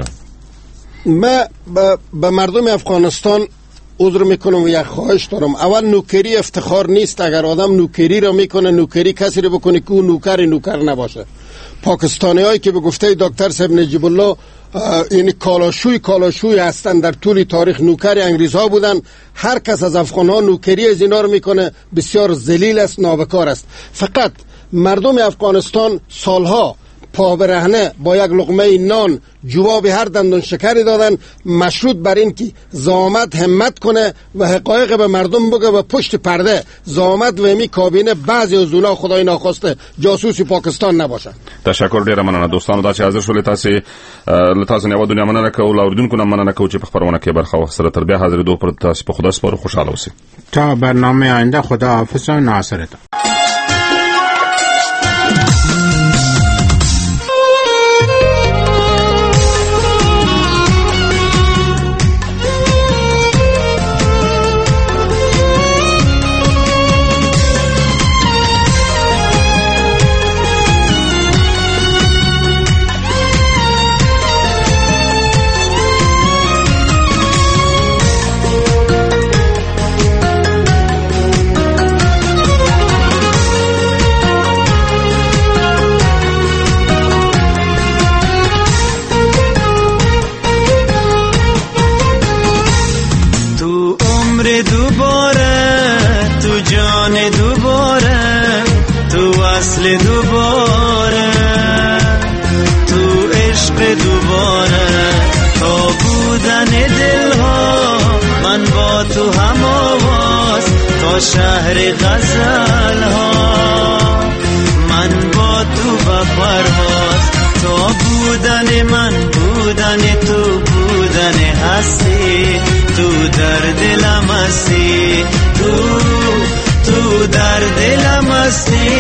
ما به مردم افغانستان عذر میکنم و یک خواهش دارم. اول نوکری افتخار نیست. اگر آدم نوکری را میکنه، نوکری کسی رو بکنه که اون نوکر نوکر نباشه. پاکستانی هایی که به گفته دکتر صاحب نجیب الله این کالاشوی کالاشوی هستن، در طول تاریخ نوکر انگریز ها بودن. هر کس از افغان ها نوکری از اینا رو میکنه بسیار ذلیل است، نابکار است. فقط مردم افغانستان سالها پا برهنه با یک لقمه نان جواب هر دندان شکری دادن، مشروط بر این که زامت همت کنه و حقایق به مردم بگه و پشت پرده زامت و امی کابینه بعضی از اونا خدای ناخواسته جاسوسی پاکستان نباشن. تشکر ډیره مننه دوستانو دا چې حاضر شول. تاسو له تاسو نه ودونه مننه کوم، اوریدونکو نه مننه کوم چې په خبرونه کې برخه واخیسته. تر بیا حاضر دوه پر تاسو په خدا سپارو. خوشاله اوسئ. تا برنامه آینده خدا حافظ و ناصرتان. دوباره تو عشق دوباره تا بودن دلها من با تو هم آواز تا شهر غزل ها من با تو و پرواز تا بودن من بودن تو بودن هستی تو در دلم هستی تو تو در دلم هستی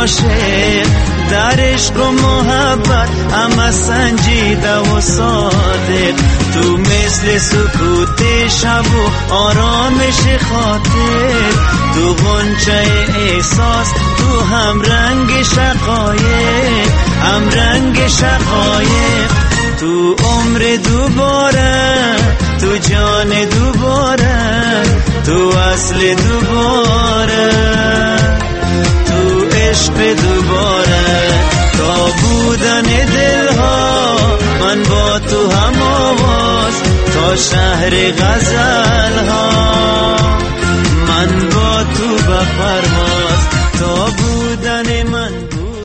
عاشق در عشق و محبت همه سنجیده و صادق تو مثل سکوت شب و آرامش خاطر تو غنچه احساس تو هم رنگ شقایق هم رنگ شقایق تو عمر دوباره تو جان دوباره تو اصل دوباره تو عشق دوباره